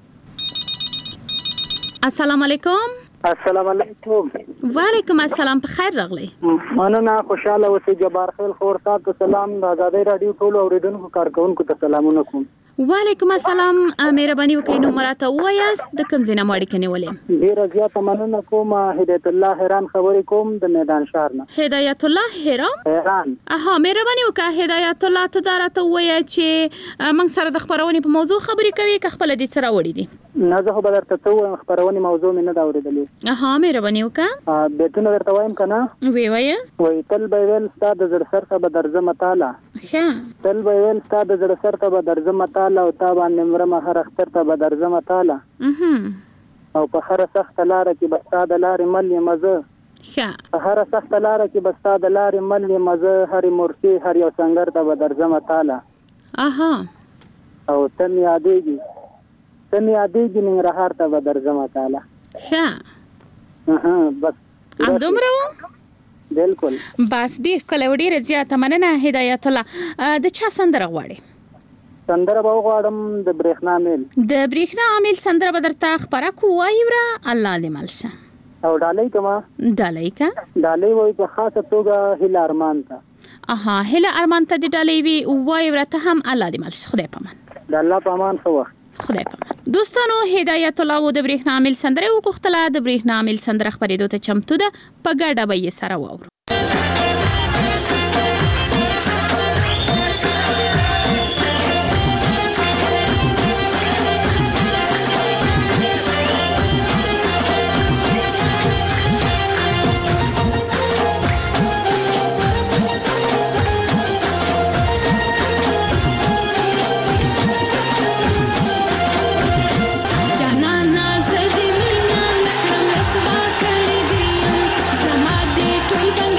السلام علیکم. السلام علیکم. وعلیکم السلام. په خیر راغلی. مننه. خوشاله اوسئ. جبار خیل خور صاحب ته سلام. د ازادي رادیو ټول اوریدونکو کارکونکو ته سلامونه کوم. وعلیکم السلام. مهرباني وکړئ نو مراته وایاست د کوم ځای نه مو اړیکه نیولې؟ ډیره زیاته مننه کوم. هدایت الله حیران خبرې کوم د میدان شهر نه. هدایت الله حیران. اها مهرباني وکړه هدایت الله ته دا راته ووایه چې موږ سره د خبرونې په موضوع خبرې کوي که خپله دې څه راوړي دي؟ نه زه خو به درته څه ووایم خپرونې موضوع مې نه ده اورېدلې. اها مهرباني وکړه. بیتونه درته وایم که نه؟ ویې وایه. وایي تل به ویل ستا د زړه سر ته به درځمه تاله. ښه. تل به ویل ستا د زړه سر ته به درځمه تاله او تا باندې مرمه هر اختر ته به درځمه تاله. او په هره سخته لاره کې به ستا د لارې مل یم زه. ښه. په هره سخته لاره کې به ستا د لارې مل یم زه. هرې مورچې هر یو سنګر ته به درځمه تاله. اها. او ته مې یادېږي ننګرهار ته به درځمه تاله. ښه. بس همدومره و؟ بالکل. بس ډېر ښکلی و. ډېره زیاته مننه هدایت الله. د چا سندره غواړې؟ سندره به وغواړم د برېښنا میل. د برېښنا میل سندره به درته خپره کو وایوره. الله دې مل شه. او ډالۍ کما؟ ډالۍ که؟ ډالۍ وایي په خاصه توګه هیله ارمان ته. اها هیله ارمان ته دې ډالۍ وي وایوره ته هم الله دې مل شه. خدای په امان. د الله په امان. ښه وخت. خدای په امان. دوستانو هدایت الله و د برېښنا میل سندره وغوښتله. د برېښنا میل سندره خپرېدو ته چمتو ده. په ګډه به یې سره واورو. Tool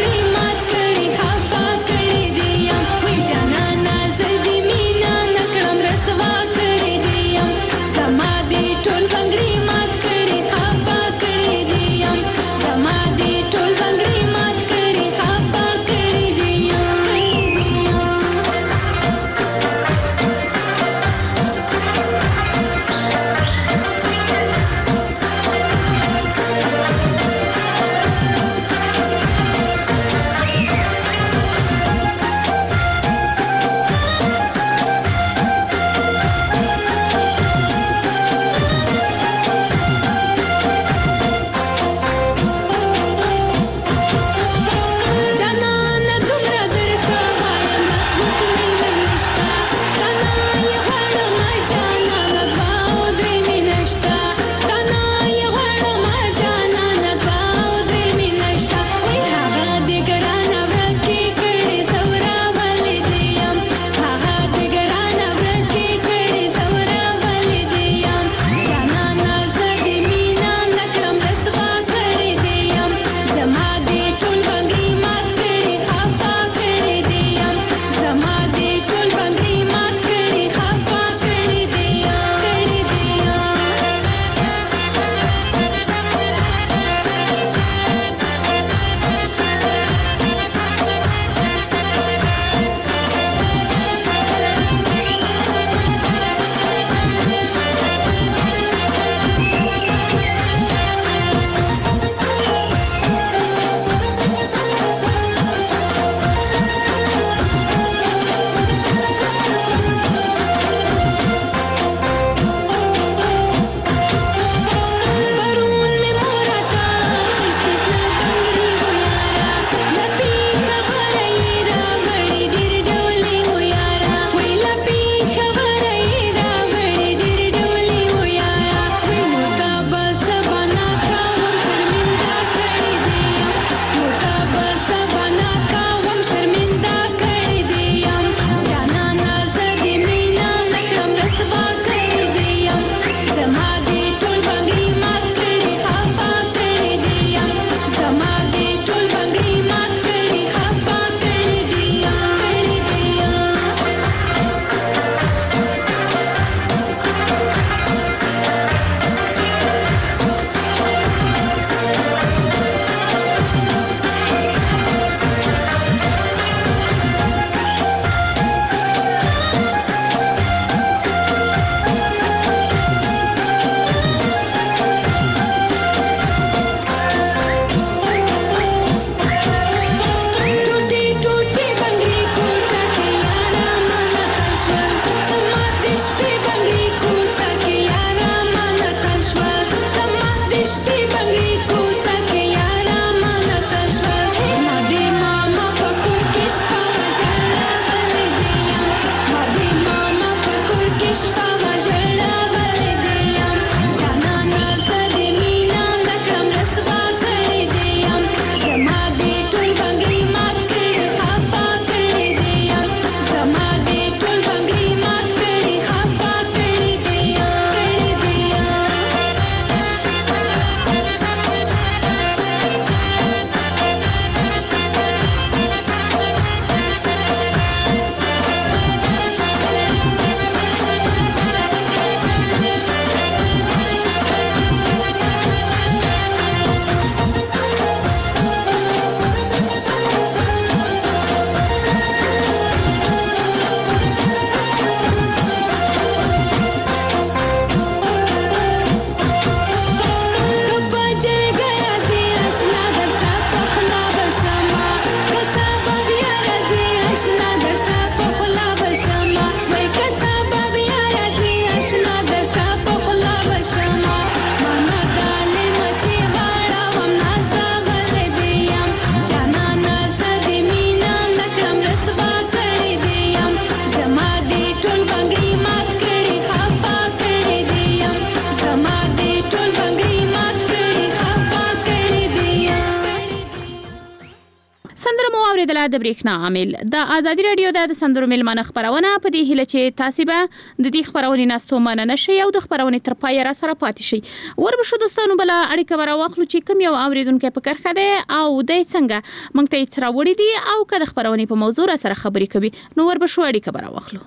سندره مو اوریدله د بریښنا عامل د ازادي رادیو د سندرو ملمانه خبرونه په دې هیله چې تاسو به د دې خبرونې ناستو مننه شي او د خبرونې تر پای را سره پاتې شي. وربشو دوستانو بل اړیکه برا واخلو چې کوم یو اوریدونکو په کرخه ده او د څنګه مونږ ته تر وړي دي او کله خبرونې په موضوع را سره خبرې کوي نو وربشو اړیکه برا واخلو.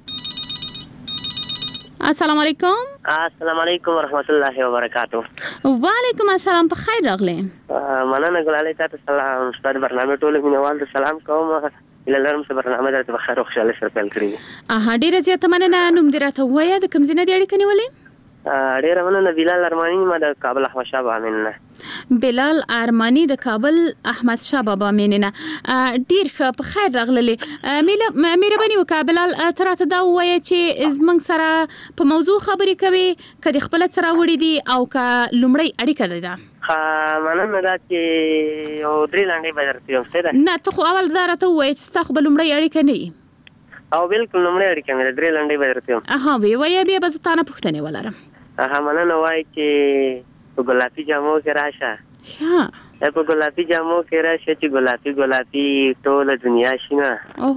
السلام علیکم. السلام علیکم ورحمت الله وبرکاته. وعلیکم السلام. په خیر راغلی. مننه ګلالۍ تاسو سلام. ستاسو برنامه ټول مینوال ته سلام کوم. لرم څه برنامه درته په خیر او خوشاله سره پیل کړی. ډیره زیاته مننه. نوم دې راته ووایه د کوم ځای نه دې اړیکه نیولې؟ ډیره مننه. بلال ارمانی ما د کابل احمد شاه بابا میننه. بلال ارمانی د کابل احمد شاه بابا میننه. ډیر ښه. په خیر راغلی. مهرباني وکړه بلال تراته دا ووایه چې زمونږ سره په موضوع خبرې کوي که د خپله څه راوړي دي او که لومړی اړیکه ده. مننه دا چې یو درې لنډۍ به درته ویم څه ده؟ نه ته خو اول دا راته ووایه چې ستا خو به لومړی اړیکه نه وي. او بالکل لومړی اړیکه مې ده. درې لنډۍ به درته ویم. وی وایه بیا به زه تا نه پوښتنې ولرم. مننه وایي چې په ګلابي جامو کې راشه په ګلابي جامو کې راشه چې ګلابي ګلابي ټوله دنیا شینه.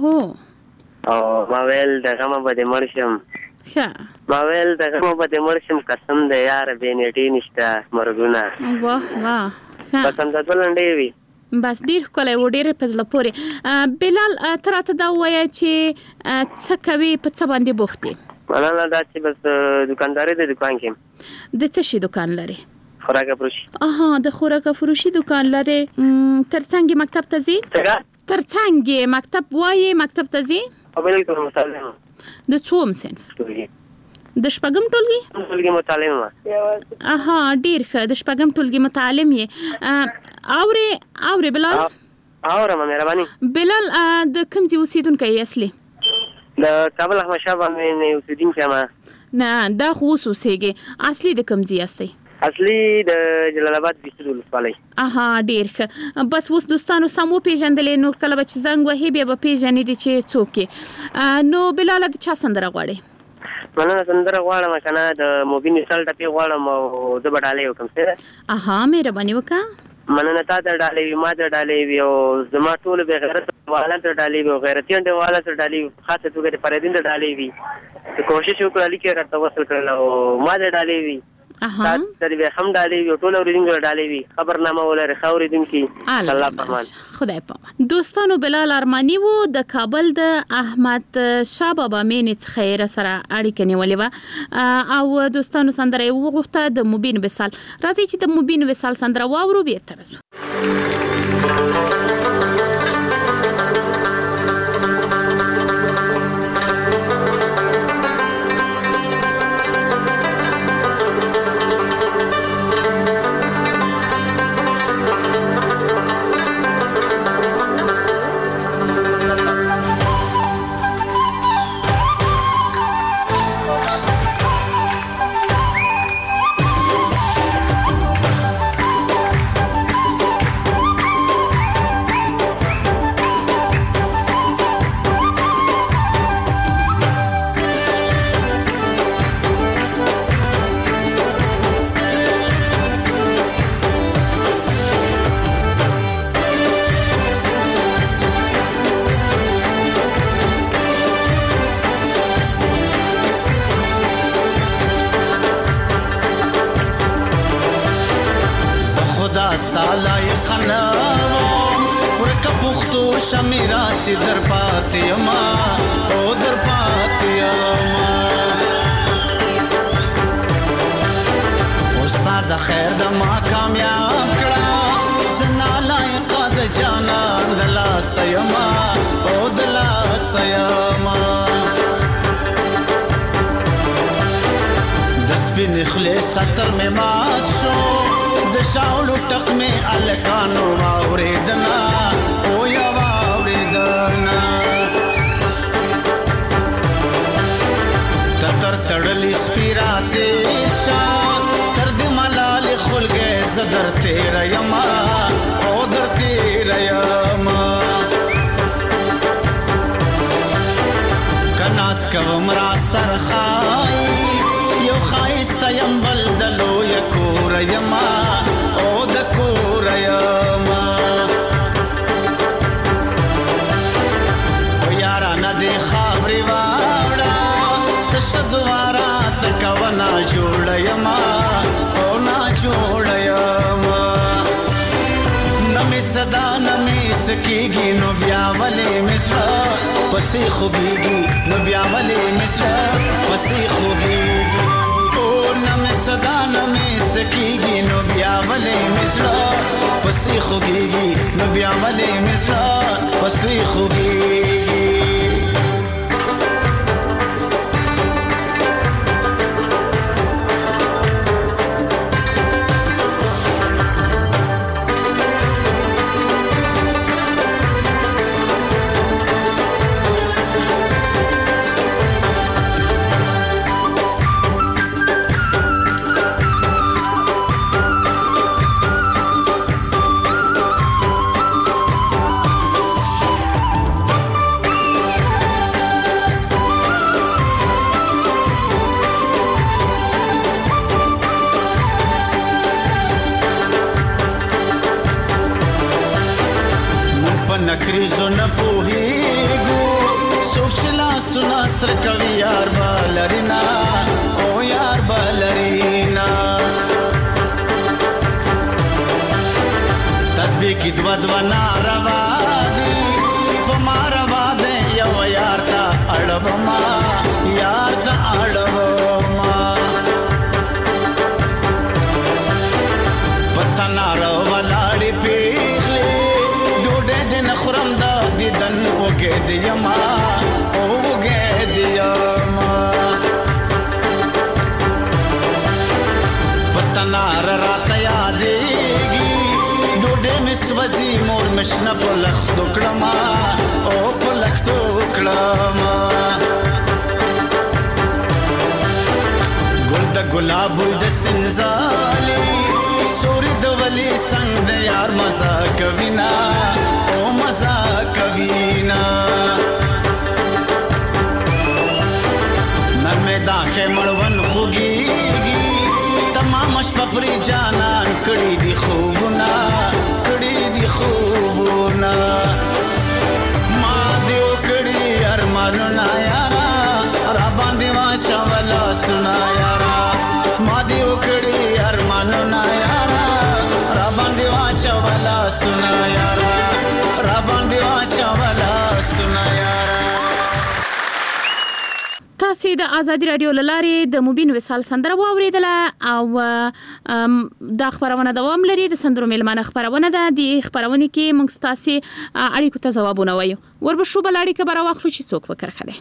او ما ویل د غمه به دې مړ شم. ما ویل د غمه به دې مړ شم قسم د یار بې نیټې نشته مرګونه. واه واه. بس همدا دوه لنډۍ وي. بس ډیر ښکلی و. ډېرې په زړه پورې. بلال ته راته دا ووایه چې څه کوې په څه باندې بوخت یې؟ مننه دا چې بس دکانداري د دکان کې. د څه شي دکان لري؟ خوراکه فروشي. د خوراکه فروشي دکان لري. تر څنګ مکتب ته ځي؟ تر څنګ مکتب وایي مکتب ته ځي؟ بالکل متعلم. د څوم صنف؟ د شپږم ټولګي متعلم. ډیر ښه. د شپږم ټولګي متعلم یې. اورې بلال؟ اورم مهرباني. بلال د کوم ځای اوسیدونکی یې اصلي؟ د کابل احمد شاه بابا مې اوسیدونکی یم. نه دا خو اوس اوسېږي. اصلي د کوم ځای یاستئ؟ اصلي د جلال آباد بیسود ولسوالۍ. ډیر ښه. بس اوس دوستانو سم وپېژندلې نور کله به چې زنګ وهي بیا به پېژنې دي چې څوک یې. نو بلاله د چا سندره غواړې؟ مننه. سندره غواړم که نه د مبین وصال ټپې غواړم او زه به ډالۍ وکړم څه. مهرباني وکړه. مننه. تا ته ډالۍ وي ما ته ډالۍ وي او زما ټولو بې غیرته والا ته ډالۍ وي او غیرتي انډیواله ته ډالۍ وي. په خاصه توګه د فریدین ته ډالۍ وي. کوشش وکړه لیکې راته وصل کړل او ما ته ډالۍ وي. تا ته بیا هم ډالۍ وي او ټول اورېدونکو ډالۍ وي. خبرنامه ولري ښه اورېدونکي. الله پامان. خدای پامان. دوستانو بلال ارمانی و د کابل د احمد شاه بابا مینې څخه یې راسره اړیکه نیولې وه او دوستانو سندره یې وغوښته د مبین وصال. راځئ چې د مبین وصال سندره واورو بېرته راځو. در پاتیما او در پاتیما استاد خیر د ما کامیاب کړه زنا لایق د جانان دلا سیما او دلا سیما د سپین خلیص ستر می مات شو د شاولو ټق می الکانو اوریدنا او یا تر تړلی سپیراته شان تر دې ملال خلګه زدر تیر یما او در تیر یما کناس کوم را سر خای یو خایست یم بلدلو یکور یما او د کور یما سکیږي نو بیا ولې مصر پسې خوږیږي نو بیا ولې مصر پسې خوږیږي او نم صدا نم سکیږي نو بیا ولې مصر پسې خوږیږي نو بیا ولې مصر پسې خوږیږي نکریزو نپوهیگو سوچلا سنا سر کوي یار بالرینا او یار بالرینا تسبیح کی دوا ناروا دی پماروا دے یو یار تا اڑوما یار تا اڑوما پتا نارو ولاړی پیغلی خرم دا دیدن وګه دیما وګه دیما پتنار رات یادېږي ډوډۍ مسوځي مور مشنه په لختو کړما او په لختو کړما ګل د ګلاب د سنزالي سوري د ولی څنګه د یار مزه کوي نا او مزه کوي نا نرمه داخه مړون خوږيږي تمام شپه پرې جانان کړي دي خوبونه ما دیو کړي ارمانونه یارا را باندې واچا ولا سنا یارا ما دیو کړي ارمانونه یارا را باندې واچا ولا سنا یارا را باندې واچا ولا سنا یارا. تاسو د ازادي رادیو لارې د مبین وصال سندره واوریدله او دا خبرونه دوام لري د سندرو میلمانه خبرونه ده د خبرونه کې موږ تاسو اړیکو ته ځوابونه وایو وربشو بل اړیکه برا واخلو چې څوک وکړ خله.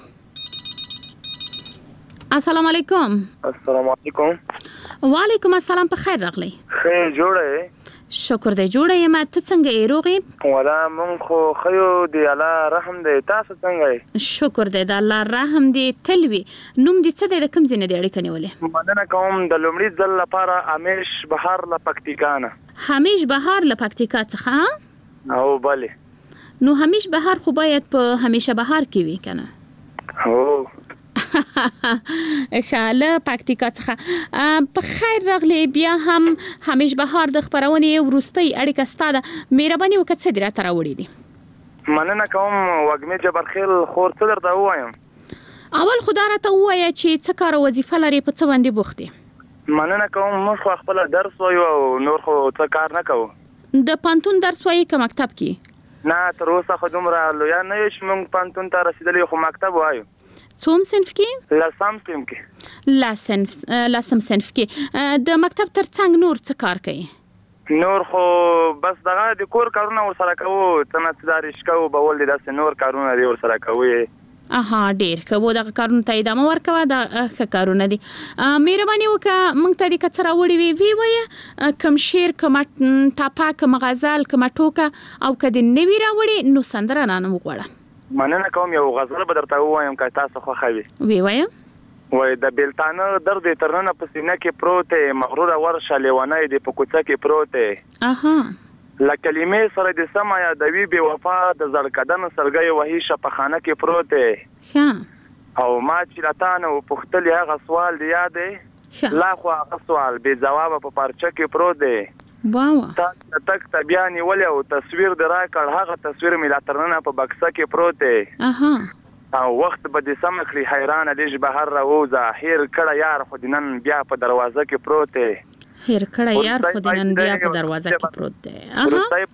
السلام علیکم. السلام علیکم. وعلیکم السلام په خیر راغلی. خیر جوړه شکر دې جوړه یم ته څنګه یې روغې ولا مونږ خو خیو دی الله رحم دې تاسو څنګه یې شکر دې د الله رحم دې تلوي نوم دې څه دې د کوم ځای نه دی اړیکه نیولې مننه کوم د لومړي ځل لپاره همیش بهار لپکتیکانه همیش بهار لپکتیکا څخه او bale نو همیش بهار خو باید په همیشه بهار کې وي کنه هو خاله پکتیکا څخه په خیر راغلی بیا هم همیش بهار د خبرونه ورستۍ اړیکه ستاده مهرباني وکړه چې درته راوړې دي مننه کوم وګمه جبرخیل خور څه درته وایم اول خدای راته وایي چې څه کار وظیفه لري په څه باندې بوختي مننه کوم موږ خپل درس وایو او نور خو څه کار نه کوو د پانتون درس وایي که مکتب کې نه تر اوسه خو دومره لوی نه یو چې موږ پانتون ته رسیدلی خو مکتب وایو څوم صنف کې لسم صنف کې لسم صنف کې د مکتب ترڅنګ نور څه کار کوي نور خو بس دغه د کور کارونه ورسره کوو تناسدارش کوو بول دي داسې نور کارونه دی ورسره کوي اها ډیر کوو دغه کارونه ته ادامه ورکوه دا ښه کارونه دي مهرباني وکړه موږ ته د کڅره وړي وی وایه کم شعر کم ټاپا کم غزل کم ټوکه او کدی نوی راوړي نو سندره نه وغواړه مننه کوم یو غزل به درته وایم که تاسو خوښوي وی وایه وای د بیلتانه درد ترنه په سینه کې پروت مغرور ورشه لیوانای دی په کوڅه کې پروت اها لا کلمې سره د سما یادوي بے وفا د زړکدن سرګي وਹੀ شپخانه کې پروت او ما چې لاتانه پختل هغه سوال دی یادې لا خو هغه سوال به جواب په پارچه کې پروت دی واو تک تبياني ولې او تصویر درا کړ هغه تصویر مې لاترنه په بکسه کې پروت اها او وخت به د سمخري حیران لږ بهر راوځه هیر کړه یار خو دنن بیا په دروازه کې پروت هیر کړه یار خو دنن بیا په دروازه کې پروت دی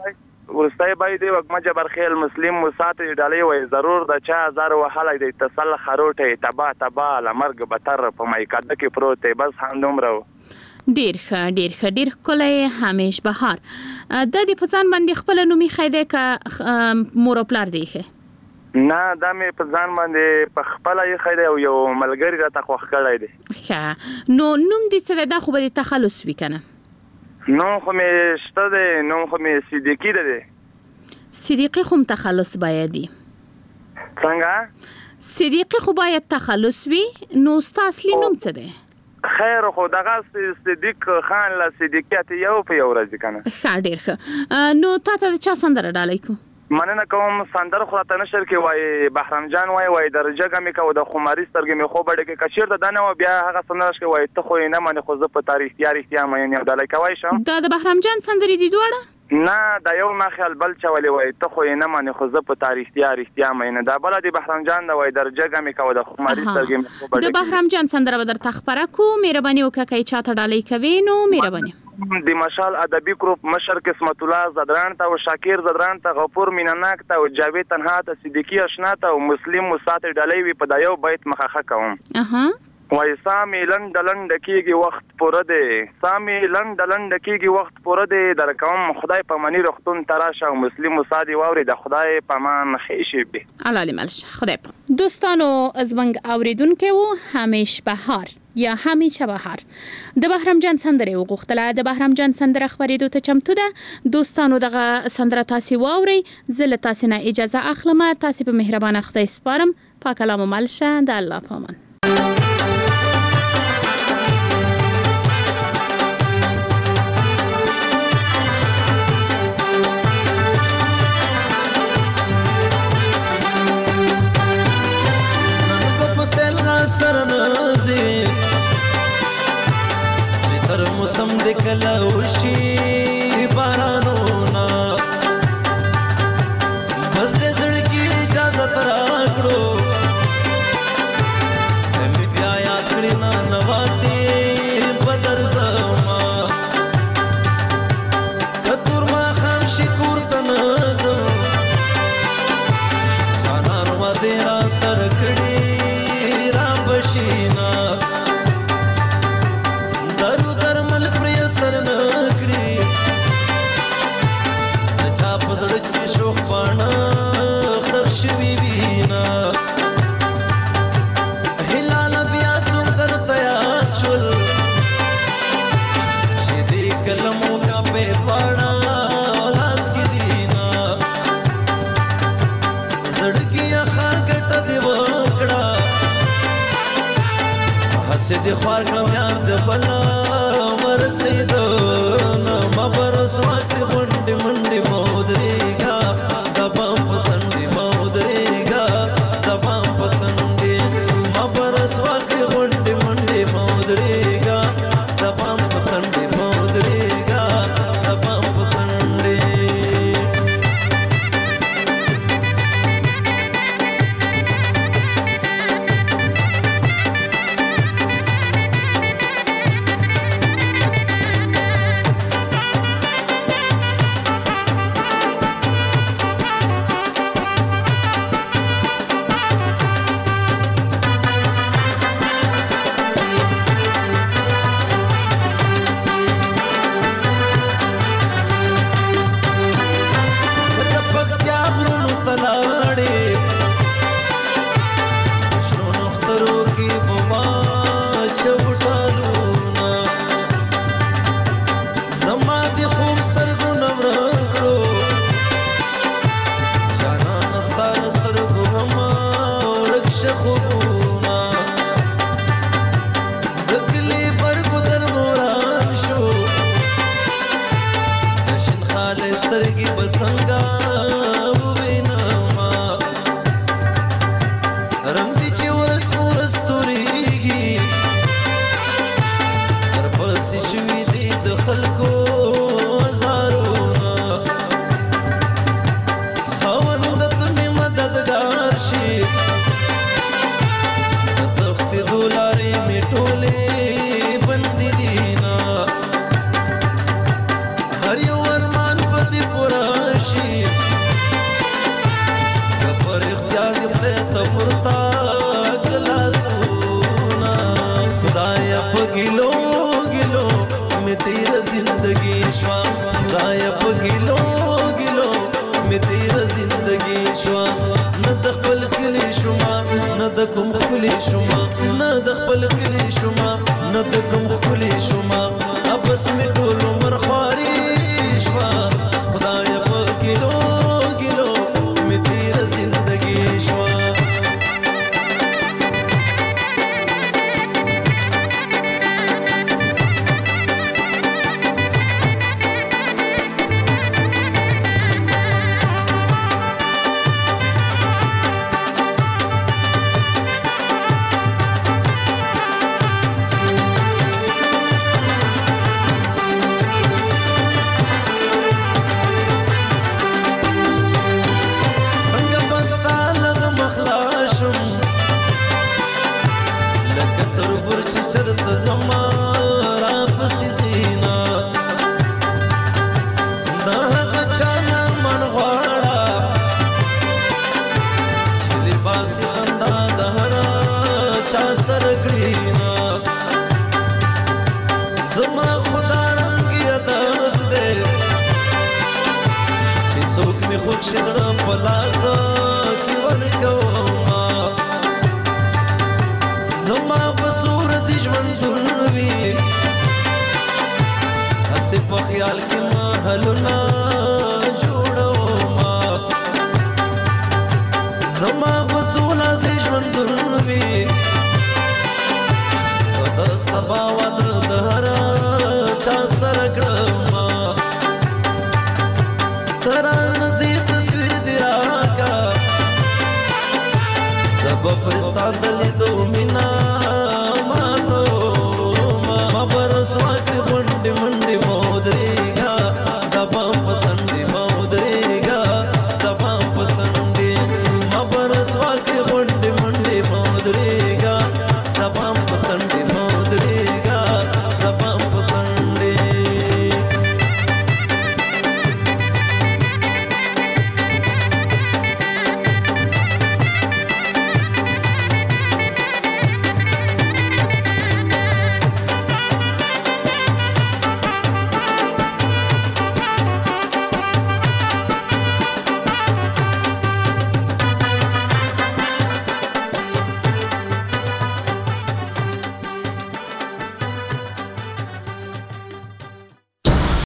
ورستای باید وکمه جبرخیل مسلم مساعد ډالۍ وای ضرور د چا هزار وهله دی تسل خروټه تبا لمرګ بتر په مایکاده کې پروت دی بس همدومره ډیر ښه کولای همیش بهار د دې په ځان باندې خپل نومي خیده ک مور پلار دی ښه نه دا مې په ځان باندې په خپل یې خیده یو ملګری راته خوښ کړی دی ښه نو نوم دې څه ده خو به تخلص وکنه نو خو مې شته دی نو خو مې صدیقی دی صدیقی خو تخلص بایدی څنګه صدیقی خو باید تخلص وي نو ستا اصلي نوم څه دی خیر خو دغه صدیق خان لا صدیقیت یو په یو ورځ کنه ښه ډیر ښه نو تاسو چا سندره ډالۍ کو مننه کوم سندر خو ته نشر کې وای بهرام جان وای درجه مې کو د خماري سترګې مې خو بډه کې کچیر د دنه بیا هغه سندر کې وای ته خو نه منې خو زه په تاریخ تیارختیا مې نه ډالۍ کوي شم دا د بهرام جان سندرې دي دوړه نه دا یو ما خیال بل چولې وای ته خو نه منې خو زه په تاریخ تیارختیا مې نه دا بل د بهرام جان د وای درجه مې کو د خماري سترګې مې خو بډه د بهرام جان سندره بدر تخبره کو مهرباني وکړئ چاته ډالۍ کوي نو مهرباني د مشال ادبي گروپ مشر قسمت الله زدران ته او شاکر زدران ته غفور مینناک ته او جاوید تنها ته صدیقی اشنا ته او مسلم مساعد ډالۍ وی په دایو بیت مخخه کوم وای سامي لند کیږي وخت پوره دی سامي لند کیږي وخت پوره دی در کوم خدای په منی رختون تراشه او مسلم مساعد واوري د خدای په مان خیشي به الله ملش خدای دوستانو ازمنګ اوریدونکو همیش بهار یا همیشه بهار د بهرام جان سندره وغوښتله د بهرام جان سندره خبرېدو ته چمتو ده دوستانو دغه سندره تاسو واوري زه تاسو نه اجازه اخلم تاسو په مهربانه خدای سپارم پاک کلام ملشه د الله پامان سرنازي تر موسم د کلاوشي بارانونا بس دې زړګي اجازه تراکړو مې بیا یاد کړی نه نواته بدر زما کتور ما خام شکور تنازو جانان و دې را سر کړی بشینا درو درمل پرې سر نکړي چا پزړ چې شوخ باڼه خرخ شوي وینا هلال بیا څوک درته یاد شول چې دې کلمو کا په پاڼه لاس کې دینا زړګي اخا ګټه دی وکړه سید خوار کلم یار د بلا ورسید ما برسوات غونډي منډي مودريګا دبام پسندي مودريګا دبام پسندي ما برسوات غونډي منډي مودريګا دبام پسندي مودريګا دبام پسندي هر یو ارمان پدې پورا شي गिलो गिलो में तेरा जिंदगी शवा खुदाया प गिलो गिलो में तेरा जिंदगी शवा न د خپل کلی شوما نه د کوم خلی شوما نه د خپل کلی شوما نه د کوم خلی شوما ابس می ټول عمر خواري شوا خدای په ګلو ګلو می تیر زندگی شوا Prestado ali do minar